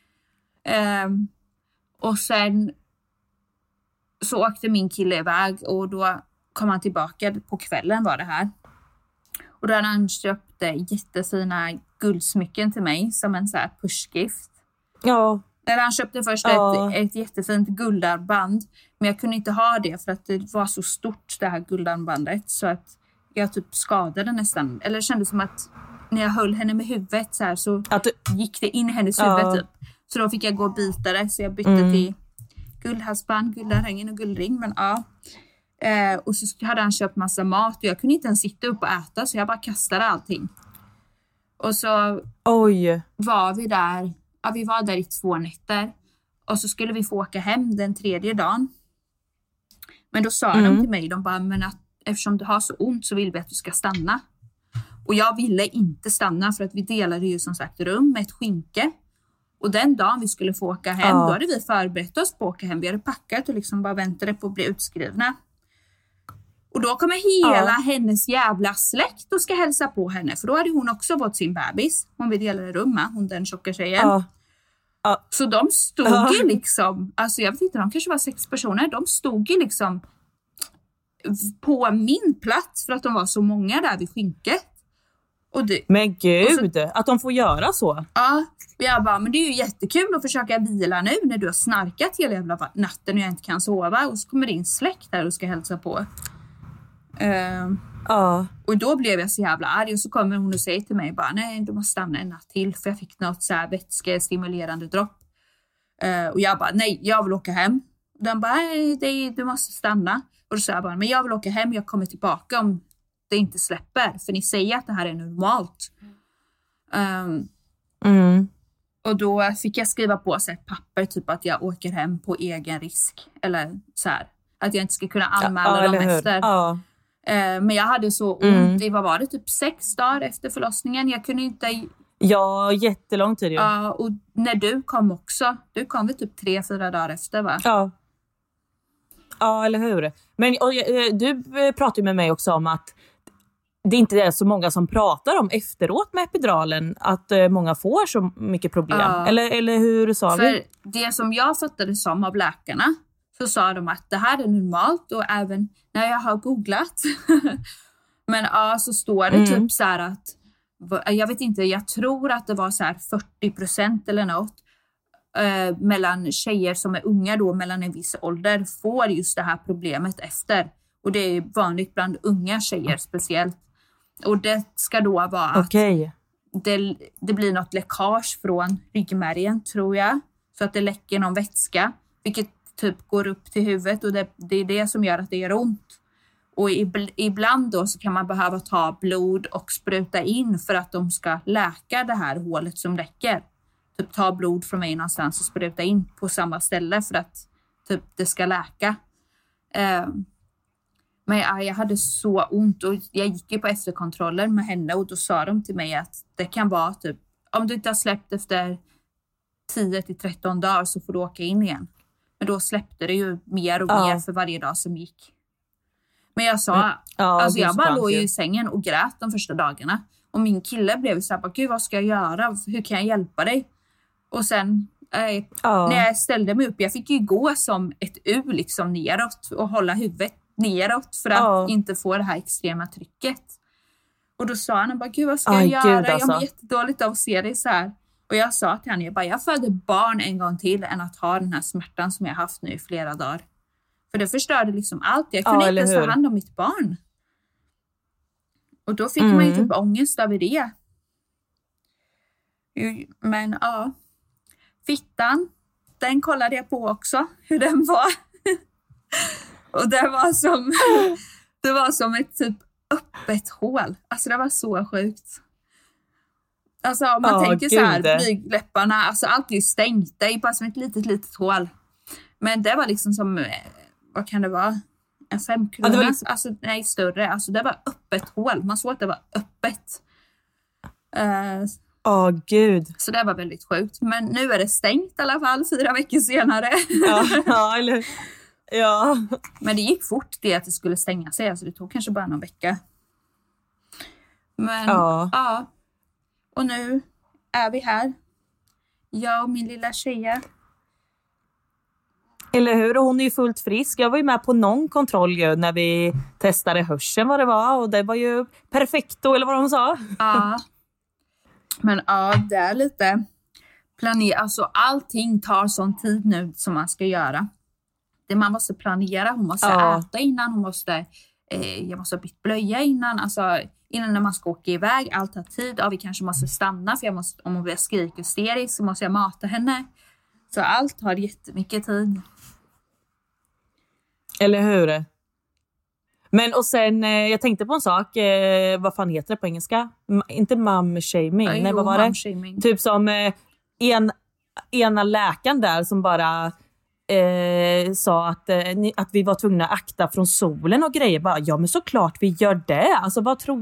Och sen så åkte min kille iväg och då kom han tillbaka på kvällen var det här. Och då hade han köpt jättefina guldsmycken till mig som en så här pushgift. Eller han köpte först ett jättefint guldarmband. Men jag kunde inte ha det för att det var så stort det här guldarmbandet. Så att jag typ skadade nästan. Eller det kändes som att när jag höll henne med huvudet så här så gick det in i hennes huvud typ. Så då fick jag gå och byta det. Så jag bytte till guldhalsband, guldörhängen och guldring. Men och så hade han köpt massa mat. Och jag kunde inte ens sitta upp och äta så jag bara kastade allting. Och så var vi där. Ja, vi var där i 2 nätter. Och så skulle vi få åka hem den 3:e dagen. Men då sa de till mig, de bara, men att eftersom du har så ont så vill vi att du ska stanna. Och jag ville inte stanna för att vi delade ju som sagt rum med ett skynke. Och den dagen vi skulle få åka hem, då hade vi förberett oss på att åka hem. Vi hade packat och liksom bara väntade på att bli utskrivna. Och då kommer hela hennes jävla släkt och ska hälsa på henne. För då hade hon också fått sin bebis. Hon vi delade rum med, hon den tjocka tjejen. Så de stod ju liksom, alltså jag vet inte, de kanske var 6 personer. De stod ju liksom på min plats för att de var så många där vid skynket. Men gud, så, att de får göra så. Ja, jag bara, men det är ju jättekul att försöka vila nu när du har snarkat hela jävla natten och jag inte kan sova. Och så kommer din släkt här och ska hälsa på. Och då blev jag så jävla arg. Och så kommer hon och säger till mig bara, nej, du måste stanna en natt till. För jag fick något så här vätskestimulerande dropp. Och jag bara, nej, jag vill åka hem. Och den bara, nej, du måste stanna. Och då sa jag bara, men jag vill åka hem, jag kommer tillbaka om det inte släpper. För ni säger att det här är normalt. Och då fick jag skriva på sig ett papper, typ att jag åker hem på egen risk. Eller så här, att jag inte ska kunna anmäla dem efter. Men jag hade så ont, vad var det, typ 6 dagar efter förlossningen. Jag kunde inte... Ja, jättelång tid. Ja, och när du kom också. Du kom väl typ 3-4 dagar efter, va? Ja, eller hur? Men du pratade med mig också om att det inte är så många som pratar om efteråt med epiduralen. Att många får så mycket problem. Eller hur sa vi? För det som jag fattade som av läkarna, så sa de att det här är normalt. Och även när jag har googlat. Men så står det typ så här att, jag vet inte, jag tror att det var så här 40% eller något. Mellan tjejer som är unga då, mellan en viss ålder, får just det här problemet efter. Och det är vanligt bland unga tjejer speciellt. Och det ska då vara att det blir något läckage från ryggmärgen, tror jag. Så att det läcker någon vätska, vilket typ går upp till huvudet. Och det är det som gör att det gör ont. Och ibland då så kan man behöva ta blod och spruta in för att de ska läka det här hålet som läcker. Typ ta blod från mig någonstans och spruta in på samma ställe för att typ det ska läka. Men jag hade så ont och jag gick ju på efterkontroller med henne och då sa de till mig att det kan vara typ, om du inte har släppt efter 10-13 dagar så får du åka in igen. Men då släppte det ju mer och mer för varje dag som gick. Men jag sa, alltså jag bara låg ju i sängen och grät de första dagarna. Och min kille blev så här, gud vad ska jag göra? Hur kan jag hjälpa dig? Och sen när jag ställde mig upp, jag fick ju gå som ett U liksom neråt och hålla huvudet neråt för att inte få det här extrema trycket. Och då sa han bara, gud vad ska jag göra? Alltså. Jag mår jättedåligt av att se dig så här. Och jag sa till henne, jag födde barn en gång till än att ha den här smärtan som jag haft nu i flera dagar. För det förstörde liksom allt. Jag kunde inte ta hand om mitt barn. Och då fick man ju typ ångest över det. Men fittan, den kollade jag på också, hur den var. Och det var som ett typ öppet hål. Alltså det var så sjukt. Alltså om man tänker så här, blygläpparna, alltså allt är ju stängt. Det är bara som ett litet hål. Men det var liksom som, vad kan det vara? En 5-krona. Ja, liksom... Alltså nej, större. Alltså det var öppet hål. Man såg att det var öppet. Gud. Så det var väldigt sjukt. Men nu är det stängt i alla fall 4 veckor senare. Ja. Men det gick fort det att det skulle stänga sig. Alltså det tog kanske bara någon vecka. Men och nu är vi här. Jag och min lilla tjeja. Eller hur? Och hon är ju fullt frisk. Jag var ju med på någon kontroll ju när vi testade hörseln vad det var. Och det var ju perfekto, eller vad de sa. Ja. Men det är lite planera. Alltså allting tar sån tid nu som man ska göra. Det man måste planera. Hon måste äta innan. Jag måste ha bytt blöja innan. Alltså innan när man ska åka iväg. Allt tar tid. Vi kanske måste stanna. För om hon börjar skrika hysteriskt så måste jag mata henne. Så allt tar jättemycket tid. Eller hur? Men och sen, jag tänkte på en sak. Vad fan heter det på engelska? Inte mom-shaming. Nej, vad var det? Mom-shaming. Typ som ena läkaren där som bara sa att vi var tvungna att akta från solen och grejer. Bara, ja men såklart vi gör det. Alltså vad tror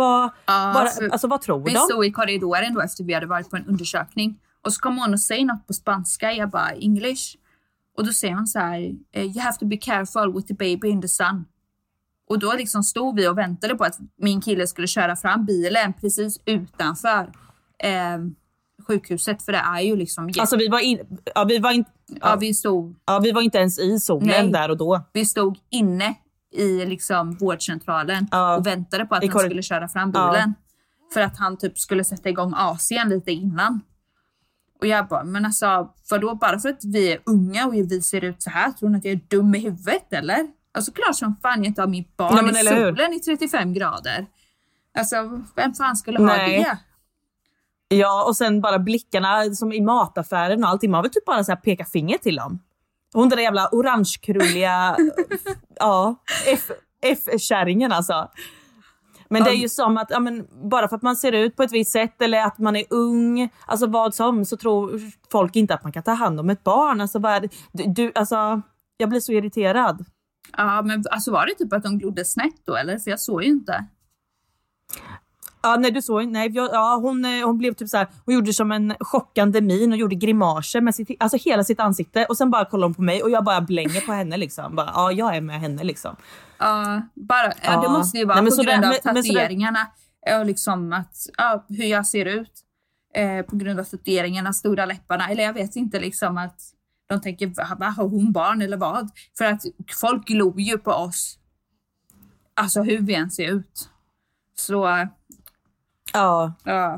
Vi de? stod i korridoren då efter vi hade varit på en undersökning. Och så kom hon och säger något på spanska. Jag bara, English. Och då säger hon så här, you have to be careful with the baby in the sun. Och då liksom stod vi och väntade på att min kille skulle köra fram bilen precis utanför sjukhuset. För det är ju liksom... Alltså vi var inte ens i solen där och då. Vi stod inne i liksom vårdcentralen och väntade på att han skulle köra fram bilen. För att han typ skulle sätta igång AC'n lite innan. Och jag bara, men alltså, för då bara för att vi är unga och vi ser ut så här, tror ni att jag är dum i huvudet eller? Alltså klart som fan jag inte har mitt barn i solen i 35 grader. Alltså, vem fan skulle ha det? Ja, och sen bara blickarna som i mataffären och allting. Man vill typ bara så här peka finger till dem. Hon den där jävla orangekrulliga F-kärringen alltså. Men det är ju som att bara för att man ser ut på ett visst sätt eller att man är ung, alltså vad som, så tror folk inte att man kan ta hand om ett barn. Alltså, alltså jag blir så irriterad. Ja, men alltså var det typ att de glodde snett då eller? För jag såg ju inte. Ja, nej du såg inte. Hon blev typ så här, hon gjorde som en chockande min och gjorde grimaser med hela sitt ansikte och sen bara kollade hon på mig och jag bara blänger på henne liksom. Bara, jag är med henne liksom. Det måste ju vara på grund av tatueringarna och liksom att hur jag ser ut på grund av tatueringarna, stora läpparna eller jag vet inte liksom att de tänker, har hon barn eller vad? För att folk glor ju på oss. Alltså hur vi än ser ut. Så... Ja.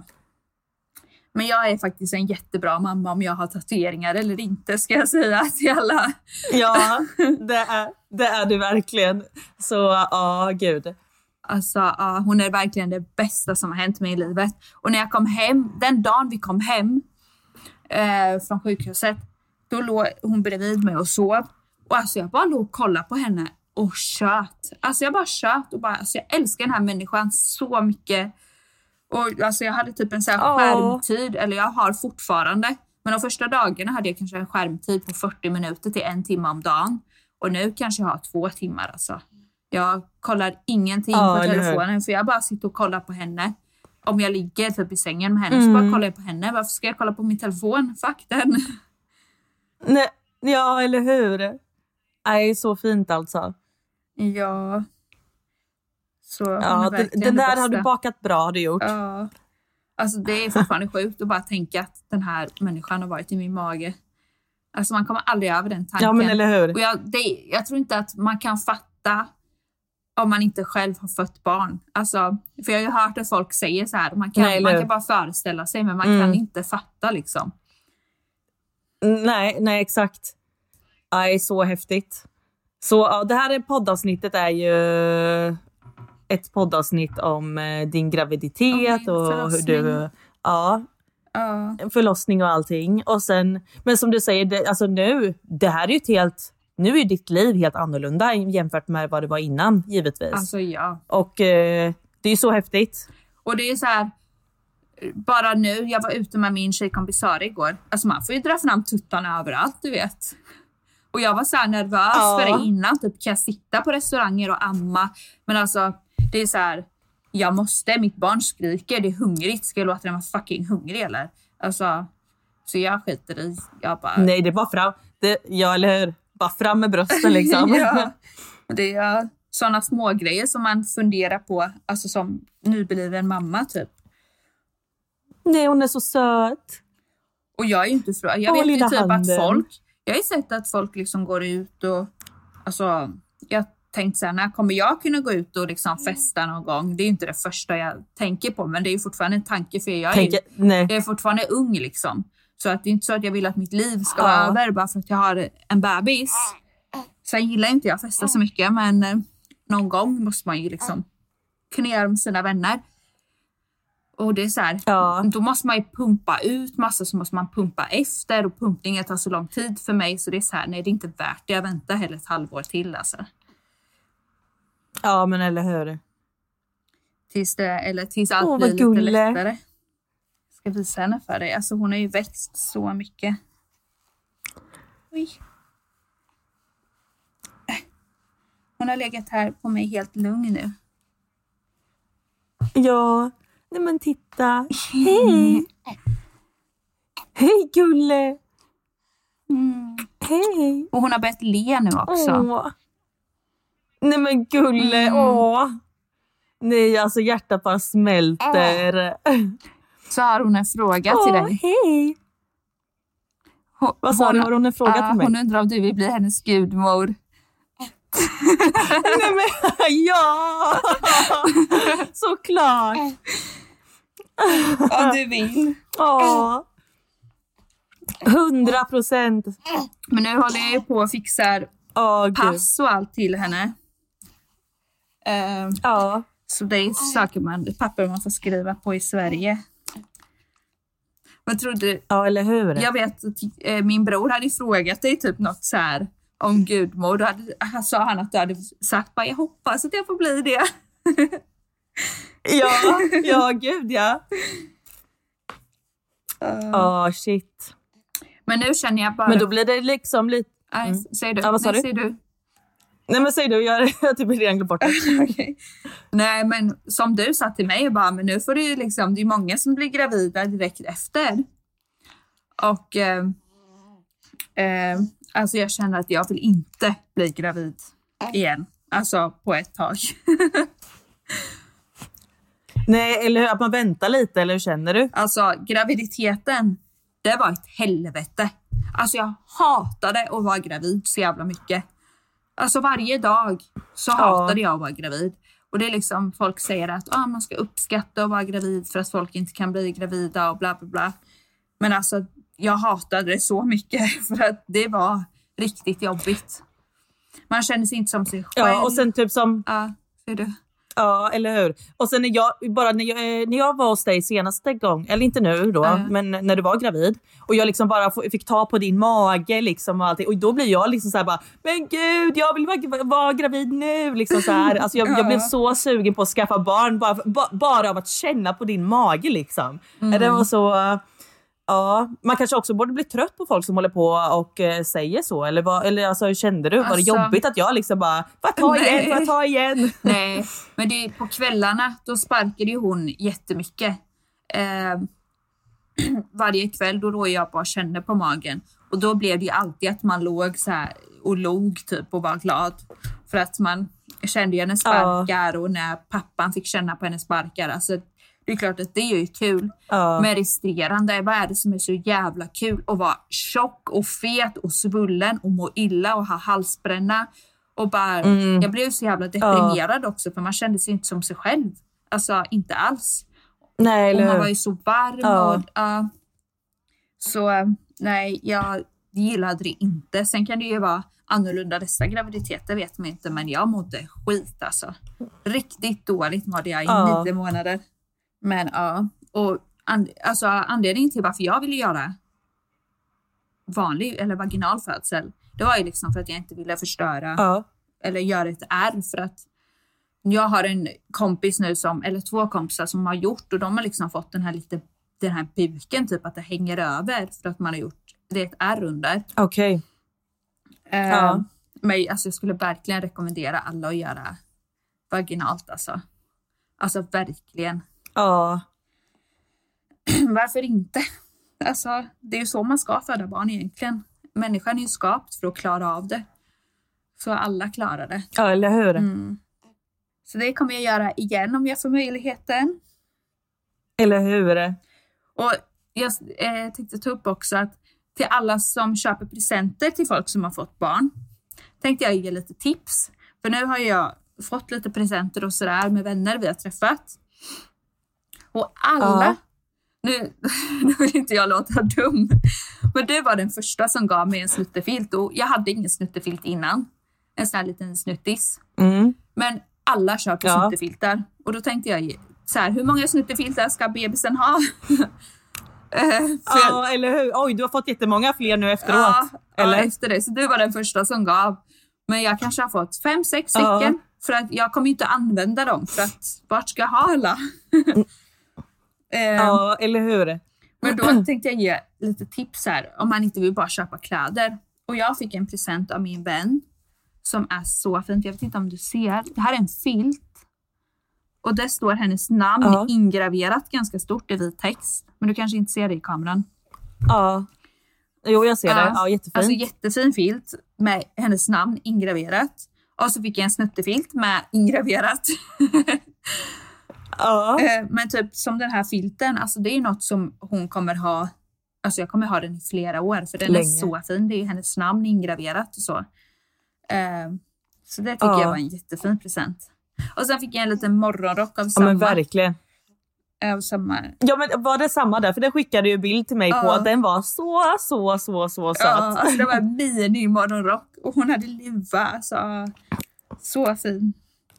Men jag är faktiskt en jättebra mamma om jag har tatueringar eller inte, ska jag säga till alla. Ja, det är du verkligen. Så, gud. Alltså, hon är verkligen det bästa som har hänt mig i livet. Och när jag kom hem, den dagen vi kom hem från sjukhuset, då låg hon bredvid mig och sov. Och alltså jag bara låg och kollade på henne och tjöt. Alltså jag bara tjöt och bara, alltså jag älskar den här människan så mycket. Och alltså jag hade typ en sån här skärmtid, eller jag har fortfarande. Men de första dagarna hade jag kanske en skärmtid på 40 minuter till 1 timme om dagen. Och nu kanske jag har 2 timmar alltså. Jag kollar ingenting på telefonen för jag bara sitter och kollar på henne. Om jag ligger typ i sängen med henne så bara kollar jag på henne. Varför ska jag kolla på min telefon? Fuck den. Nej, ja, eller hur? Det är så fint alltså. Ja. Så den där har du bakat bra, har du gjort. Ja. Alltså det är fortfarande sjukt att bara tänka att den här människan har varit i min mage. Alltså man kommer aldrig över den tanken. Ja, men eller hur? Och jag tror inte att man kan fatta om man inte själv har fött barn. Alltså, för jag har ju hört att folk säger så här. Man kan bara föreställa sig, men man kan inte fatta liksom. Nej, exakt. Det är så häftigt. Så det här poddavsnittet är ju ett poddavsnitt om din graviditet och hur du... förlossning och allting. Och sen, men som du säger, alltså det här är ju ett helt... Nu är ditt liv helt annorlunda jämfört med vad det var innan, givetvis. Alltså ja. Och det är ju så häftigt. Och det är så här, bara nu, jag var ute med min tjejkompis Sara igår. Alltså man får ju dra fram tuttarna överallt, du vet. Och jag var så här nervös för det innan. Typ, kan jag sitta på restauranger och amma? Men alltså, det är så här, mitt barn skriker, det är hungrigt. Ska jag låta den vara fucking hungrig eller? Alltså, så jag skiter i. Jag bara... Nej, det var fram. Eller hur? Bara fram med brösten liksom. Ja, det är sådana små grejer som man funderar på. Alltså som nybliven mamma typ. Nej, hon är så söt. Och jag är ju inte jag vet ju typ handen. Att folk... Jag har ju sett att folk liksom går ut och... Alltså, jag tänkte så här, när kommer jag kunna gå ut och liksom festa någon gång? Det är ju inte det första jag tänker på, men det är ju fortfarande en tanke för jag är fortfarande ung liksom. Så att det är inte så att jag vill att mitt liv ska vara över bara för att jag har en bebis. Sen gillar inte jag festa så mycket, men någon gång måste man ju liksom kunna göra med sina vänner. Och det är så här, då måste man ju pumpa ut massa, så måste man pumpa efter, och pumpningen tar så lång tid för mig, så det är så här, nej det är inte värt det, jag väntar heller ett halvår till alltså. Ja, men eller hur? Tills allt blir lite lättare. Jag ska visa henne för dig, alltså hon har ju växt så mycket. Oj. Hon har legat här på mig helt lugn nu. Ja, nej men titta. Hej! Hej gulle! Hej! Och hon har börjat le nu också. Åh. Nej men gulle, åh! Nej, alltså hjärtat bara smälter. Så har hon en fråga till dig. Hej! Vad sa du? Har hon en fråga till mig? Hon undrar om du vill bli hennes gudmor. Nej men, ja! Såklart! Om du vill. Ja. 100%. Men nu håller jag ju på och fixar pass och allt till henne. Ja. Så det är saker papper man får skriva på i Sverige. Vad tror du? Ja, eller hur? Jag vet att min bror hade frågat dig typ något så här om gudmor. Då sa han att du hade sagt bara, jag hoppas att jag får bli det. Ja, gud ja. Shit. Men nu känner jag bara... Men då blir det liksom lite... Säg du. Ja, vad sa du? Säg du. Nej, men säg du. Jag har typ redan glömt bort det. Okay. Nej, men som du sa till mig, bara, men nu får du liksom... Det är många som blir gravida direkt efter. Och... alltså jag känner att jag vill inte bli gravid igen. Alltså på ett tag. Nej, eller att man väntar lite, eller hur känner du? Alltså graviditeten, det var ett helvete. Alltså jag hatade att vara gravid så jävla mycket. Alltså varje dag så hatade jag att vara gravid. Och det är liksom, folk säger att man ska uppskatta att vara gravid för att folk inte kan bli gravida och bla bla bla. Men alltså jag hatade det så mycket för att det var riktigt jobbigt. Man känner sig inte som sig själv. Ja, och sen typ som... Ja, ser du? Ja, eller hur? Och sen när jag var hos dig senaste gång, eller inte nu då, men när du var gravid och jag liksom bara fick ta på din mage liksom och allting, och då blir jag liksom så här bara, men gud, jag vill vara gravid nu liksom så här. Alltså jag blev så sugen på att skaffa barn bara av att känna på din mage liksom. Det var så... Ja, man kanske också borde bli trött på folk som håller på och säger så. Eller alltså, hur kände du? Var det jobbigt att jag liksom bara, får ta igen? Nej, men det är på kvällarna, då sparkade ju hon jättemycket. Varje kväll då låg jag bara och kände på magen. Och då blev det ju alltid att man låg så här och log typ och var glad. För att man kände hennes sparkar och när pappan fick känna på hennes sparkar. Alltså det är klart att det är ju kul. Men resterande, vad är det som är så jävla kul? Att vara tjock och fet och svullen och må illa och ha halsbränna. Och bara, jag blev så jävla deprimerad också, för man kände sig inte som sig själv. Alltså inte alls. Nej, och man var ju så varm. Och, så nej, jag gillade det inte. Sen kan det ju vara annorlunda dessa graviditeter, vet man inte. Men jag mådde skit alltså. Riktigt dåligt mådde jag i 9 månader. Men och alltså anledningen till varför jag ville göra vanlig eller vaginal födsel, det var ju liksom för att jag inte ville förstöra eller göra ett ärr, för att jag har en kompis nu eller 2 kompisar som har gjort, och de har liksom fått den här buken typ, att det hänger över för att man har gjort det är ett ärr under. Okej. Men alltså jag skulle verkligen rekommendera alla att göra vaginalt alltså. Alltså verkligen. Ja. Varför inte? Alltså, det är ju så man ska föda barn egentligen. Människan är ju skapt för att klara av det. Så alla klarar det. Ja, eller hur? Så det kommer jag göra igen om jag får möjligheten. Eller hur? Och jag tänkte ta upp också att till alla som köper presenter till folk som har fått barn, tänkte jag ge lite tips. För nu har jag fått lite presenter och sådär med vänner vi har träffat. Och alla, nu vill inte jag låta dum, men du var den första som gav mig en snuttefilt, och jag hade ingen snuttefilt innan. En sån här liten snuttis. Men alla köper snuttefiltar. Och då tänkte jag så här, hur många snuttefiltar ska bebisen ha? Eller hur? Oj, du har fått jättemånga fler nu efteråt. Eller? Ja, efter det. Så du var den första som gav. Men jag kanske har fått 5-6 stycken. För att jag kommer inte använda dem. För att vart ska jag ha alla? Ja, eller hur? Men då tänkte jag ge lite tips här. Om man inte vill bara köpa kläder. Och jag fick en present av min vän. som är så fint. Jag vet inte om du ser. Det här är en filt. Och där står hennes namn ingraverat ganska stort i vit text. Men du kanske inte ser det i kameran. Ja. Jo, jag ser det. Ja, jättefint. Alltså jättefin filt med hennes namn ingraverat. Och så fick jag en snuttefilt med ingraverat. Ja. Men typ som den här filten, alltså det är något som hon kommer ha. Alltså jag kommer ha den i flera år, för den är så fin. Det är hennes namn ingraverat och så. Så det tycker jag var en jättefin present. Och sen fick jag en liten morgonrock av samma. Ja, men verkligen. Av samma. Ja, men var det samma där? För den skickade ju bild till mig på att den var så söt. Ja, alltså det var en mini morgonrock. Och hon hade luva. Alltså, så fin.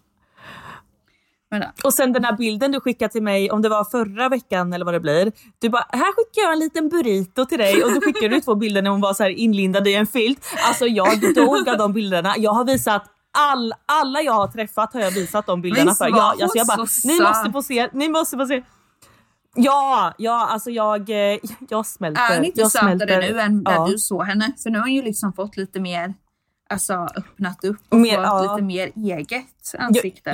Och sen den här bilden du skickade till mig, om det var förra veckan eller vad det blir. Du bara, här skickar jag en liten burrito till dig. Och då skickade du 2 bilder när hon var så här inlindad i en filt. Alltså jag dog av de bilderna. Jag har visat alla jag har träffat har jag visat de bilderna för. Jag bara, ni måste få se. Ja, alltså jag smälter. Är inte sötare nu än när du såg henne? För nu har hon ju liksom fått lite mer, alltså öppnat upp och fått lite mer eget ansikte.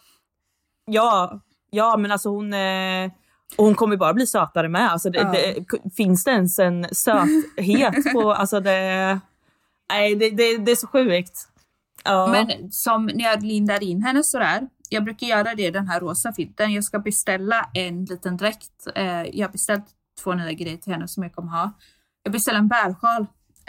Ja, men alltså hon kommer bara bli sötare med. Alltså finns det ens en söthet på, alltså det är så sjukt. Ja. Men som när jag lindar in henne sådär, jag brukar göra det i den här rosa filten. Jag ska beställa en liten dräkt. Jag har beställt 2 nya grejer till henne som jag kommer ha. Jag beställer en bärsjal.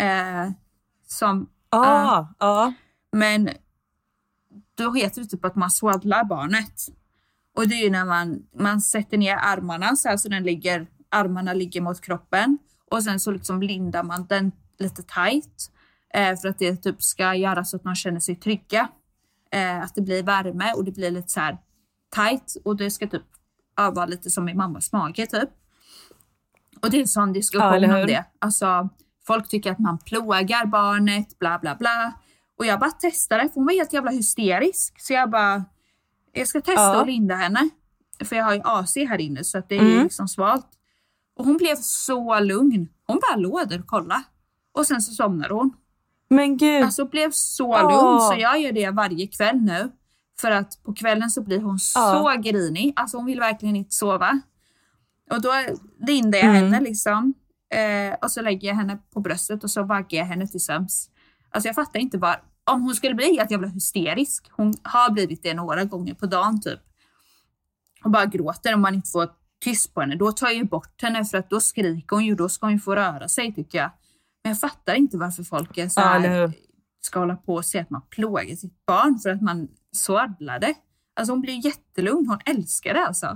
Men då heter det typ att man swaddlar barnet. Och det är ju när man sätter ner armarna så här, så armarna ligger mot kroppen. Och sen så liksom lindar man den lite tight. För att det typ ska göra så att man känner sig trygga. Att det blir värme och det blir lite så här tight. Och det ska typ vara lite som i mammas mage typ. Och det är en sån diskussion om det. Alltså folk tycker att man plågar barnet, bla bla bla. Och jag bara testade, för hon var helt jävla hysterisk. Så jag ska testa att linda henne. För jag har ju AC här inne så att det är liksom svalt. Och hon blev så lugn. Hon bara låg där och kollade. Och sen så somnade hon. Men gud. Alltså blev så lugn. Så jag gör det varje kväll nu. För att på kvällen så blir hon så grinig. Alltså hon vill verkligen inte sova. Och då lindar jag henne liksom. Och så lägger jag henne på bröstet och så vaggar jag henne till söms. Alltså jag fattar inte om hon skulle bli helt jävla hysterisk. Hon har blivit det några gånger på dagen typ. Och bara gråter om man inte får tyst på henne. Då tar jag ju bort henne för att då skriker hon ju. Då ska hon ju få röra sig tycker jag. Men jag fattar inte varför folk är så här, ska hålla på och säga att man plågar sitt barn för att man swaddlade. Alltså hon blir jättelugn. Hon älskar det alltså.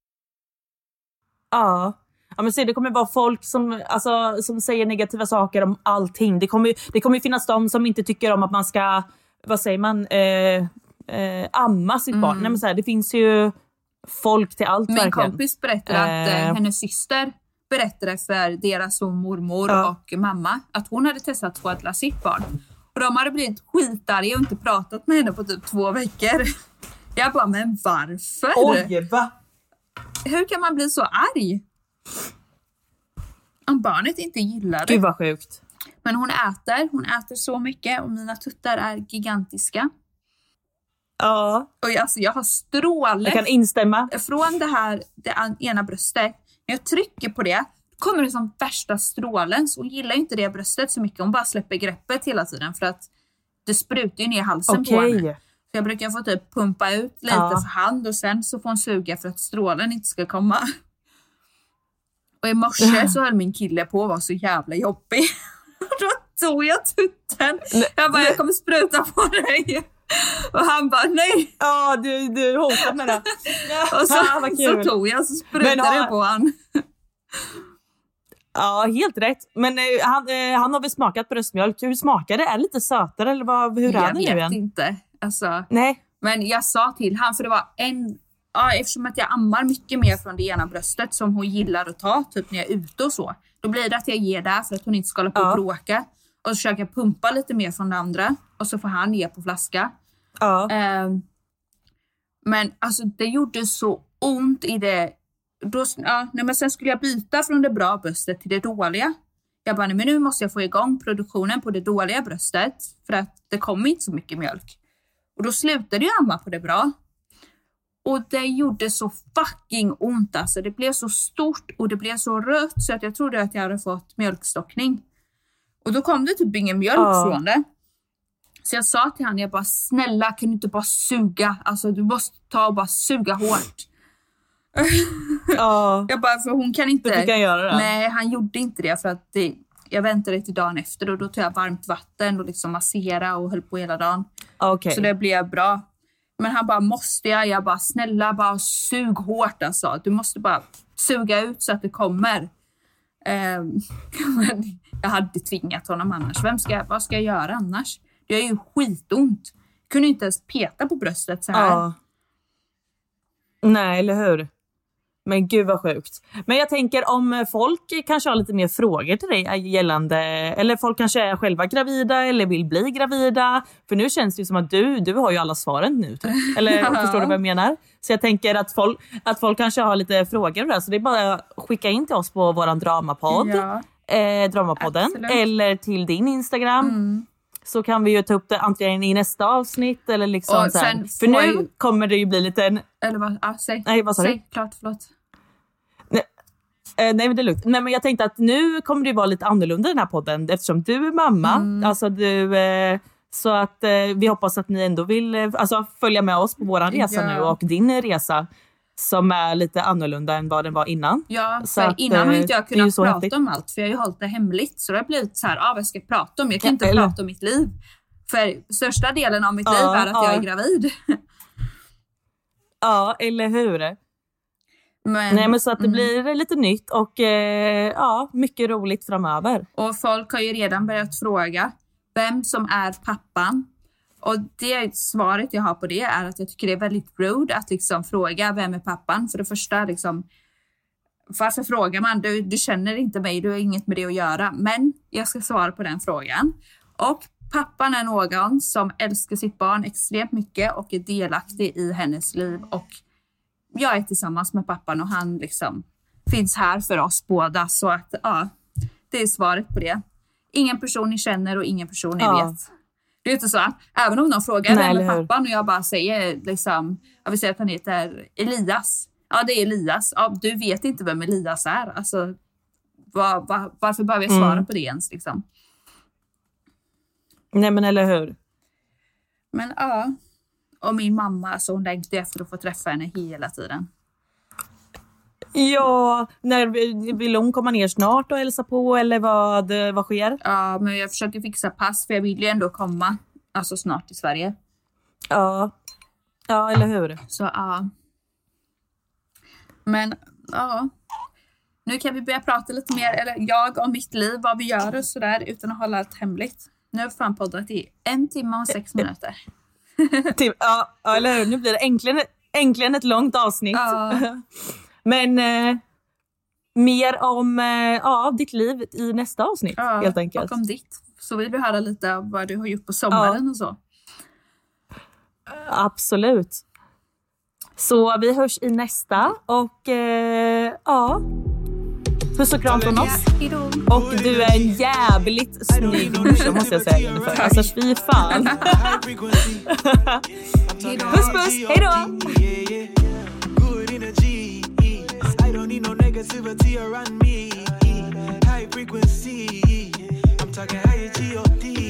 Ja, men se, det kommer vara folk som säger negativa saker om allting. Det kommer finnas de som inte tycker om att man ska, vad säger man, amma sitt barn. Nej, men så här, det finns ju folk till allt. Min kompis berättade att hennes syster berättade för deras mormor och mamma att hon hade testat att swaddla sitt barn. Och de hade blivit skitarga och inte pratat med henne på typ 2 veckor. Jag bara, men varför? Oj, va? Hur kan man bli så arg? Om barnet inte gillar det. Gud vad sjukt. Men hon äter så mycket och mina tuttar är gigantiska. Ja. Och jag har stråle. Jag kan instämma. Från det ena bröstet. När jag trycker på det kommer det som värsta strålen. Så hon gillar inte det bröstet så mycket. Hon bara släpper greppet hela tiden. För att det sprutar ju ner halsen på henne. Så jag brukar få typ pumpa ut lite för hand. Och sen så får hon suga för att strålen inte ska komma. Och i morse så höll min kille på att vara så jävla jobbig. Då tog jag tutten. Jag kommer spruta på dig. Och han bara, nej. Ja, du hotar med det. Och så tog jag, så sprutade jag på han. Ja, helt rätt. Men han har väl smakat bröstmjölk. Hur smakar det? Är det lite sötare? Eller hur är det nu igen? Jag vet inte. Alltså, nej. Men jag sa till han, för det var eftersom att jag ammar mycket mer från det ena bröstet som hon gillar att ta, typ när jag är ute och så. Då blir det att jag ger där för att hon inte ska hålla på och bråka. Och så försöker jag pumpa lite mer från det andra. Och så får han ge på flaska. Ja. Men alltså det gjorde så ont i det. Men sen skulle jag byta från det bra bröstet till det dåliga. Jag bara, nej, men nu måste jag få igång produktionen på det dåliga bröstet. För att det kommer inte så mycket mjölk. Och då slutade jag amma på det bra. Och det gjorde så fucking ont alltså. Det blev så stort och det blev så rött så att jag trodde att jag hade fått mjölkstockning. Och då kom det typ ingen mjölk från det. Så jag sa till han, jag bara, snälla kan du inte bara suga? Alltså du måste ta och bara suga hårt. Jag bara, för hon kan inte. Du kan göra det. Nej, han gjorde inte det för att jag väntade till dagen efter och då tog jag varmt vatten och liksom massera och höll på hela dagen. Okay. Så det blev bra. Men han bara, måste jag? Jag bara, snälla bara sug hårt alltså. Du måste bara suga ut så att det kommer. Men jag hade tvingat honom annars. Vad ska jag göra annars? Det är ju skitont. Jag kunde inte ens peta på bröstet så här. Ja. Nej, eller hur? Men gud vad sjukt. Men jag tänker om folk kanske har lite mer frågor till dig gällande, eller folk kanske är själva gravida eller vill bli gravida. För nu känns det ju som att du har ju alla svaren nu. Typ. Eller förstår du vad jag menar? Så jag tänker att folk kanske har lite frågor där. Så det är bara att skicka in till oss på våran dramapodd. Ja. Dramapodden. Absolut. Eller till din Instagram. Så kan vi ju ta upp det antingen i nästa avsnitt eller liksom så här. För nu kommer det ju bli lite Eller vad? Ja, säg. Nej, vad sa du? Säg, klart, förlåt. Nej, men det är lugnt. Nej, men jag tänkte att nu kommer det ju vara lite annorlunda i den här podden eftersom du är mamma. Alltså så att vi hoppas att ni ändå vill följa med oss på våran resa nu och din resa som är lite annorlunda än vad den var innan. Ja, så för innan har inte jag kunnat prata om allt för jag har ju hållit det hemligt. Så det har blivit så här, vad ska jag prata om? Jag kan inte prata om mitt liv. För största delen av mitt liv är att jag är gravid. Ja, eller hur? Men så att det blir lite nytt och mycket roligt framöver. Och folk har ju redan börjat fråga vem som är pappan. Och det svaret jag har på det är att jag tycker det är väldigt rude att liksom fråga vem är pappan. För det första liksom, varför frågar man? Du känner inte mig, du har inget med det att göra. Men jag ska svara på den frågan. Och pappan är någon som älskar sitt barn extremt mycket och är delaktig i hennes liv. Och jag är tillsammans med pappan och han liksom finns här för oss båda. Så att det är svaret på det. Ingen person ni känner och ingen person ni vet. Det är inte så att även om någon frågar vem är pappan och jag bara säger liksom, jag vill säga att han heter Elias. Ja, det är Elias. Ja, du vet inte vem Elias är. Alltså, varför behöver jag svara på det ens liksom? Nej, men eller hur? Men och min mamma, så hon längtar efter att få träffa henne hela tiden. Ja, när vill hon komma ner snart och hälsa på eller vad sker? Ja, men jag försöker fixa pass för jag vill ju ändå komma snart till Sverige. Ja, eller hur? Så Men nu kan vi börja prata lite mer, eller jag om mitt liv, vad vi gör och sådär utan att hålla allt hemligt. Nu har vi fan poddat i 1 timme och 6 minuter. Ja, eller hur? Nu blir det äntligen ett långt avsnitt. Men mer om ditt liv i nästa avsnitt, helt enkelt. Och om ditt. Så vill vi höra lite av vad du har gjort på sommaren och så. Absolut. Så vi hörs i nästa. Och puss och kram från oss. Och du är en jävligt snygg morsa, måste jag säga. Alltså fy fan. Puss, hej då. Need no negativity around me. High frequency. I'm talking higher G.O.D.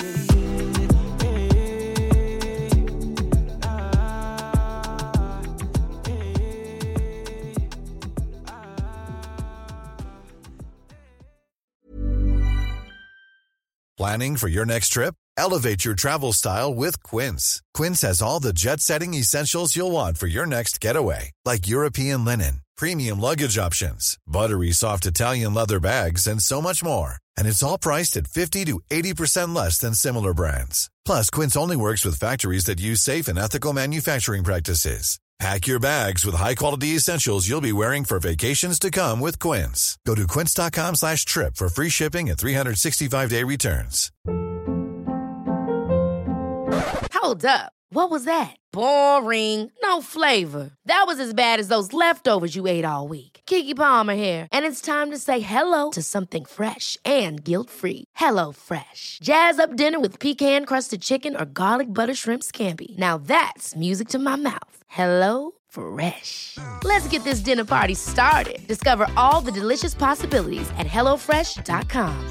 Planning for your next trip? Elevate your travel style with Quince. Quince has all the jet-setting essentials you'll want for your next getaway, like European linen, premium luggage options, buttery soft Italian leather bags, and so much more. And it's all priced at 50 to 80% less than similar brands. Plus, Quince only works with factories that use safe and ethical manufacturing practices. Pack your bags with high-quality essentials you'll be wearing for vacations to come with Quince. Go to quince.com/trip for free shipping and 365-day returns. Hold up. What was that? Boring. No flavor. That was as bad as those leftovers you ate all week. Keke Palmer here. And it's time to say hello to something fresh and guilt-free. Hello Fresh. Jazz up dinner with pecan-crusted chicken or garlic butter shrimp scampi. Now that's music to my mouth. Hello Fresh. Let's get this dinner party started. Discover all the delicious possibilities at hellofresh.com.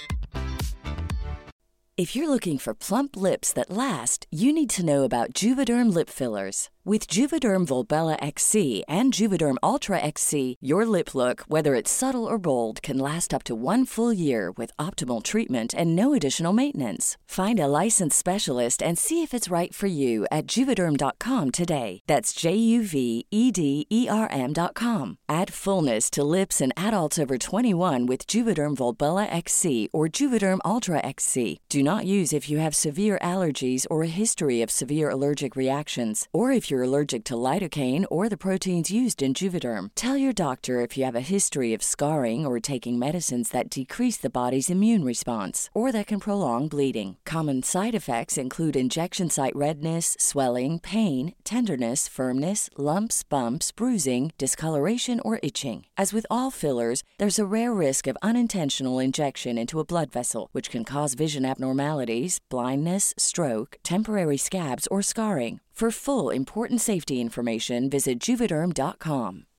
If you're looking for plump lips that last, you need to know about Juvederm lip fillers. With Juvederm Volbella XC and Juvederm Ultra XC, your lip look, whether it's subtle or bold, can last up to 1 full year with optimal treatment and no additional maintenance. Find a licensed specialist and see if it's right for you at Juvederm.com today. That's JUVEDERM.com. Add fullness to lips in adults over 21 with Juvederm Volbella XC or Juvederm Ultra XC. Do not use if you have severe allergies or a history of severe allergic reactions, or if you're allergic to lidocaine or the proteins used in Juvederm. Tell your doctor if you have a history of scarring or taking medicines that decrease the body's immune response or that can prolong bleeding. Common side effects include injection site redness, swelling, pain, tenderness, firmness, lumps, bumps, bruising, discoloration, or itching. As with all fillers, there's a rare risk of unintentional injection into a blood vessel, which can cause vision abnormalities, blindness, stroke, temporary scabs, or scarring. For full, important safety information, visit Juvederm.com.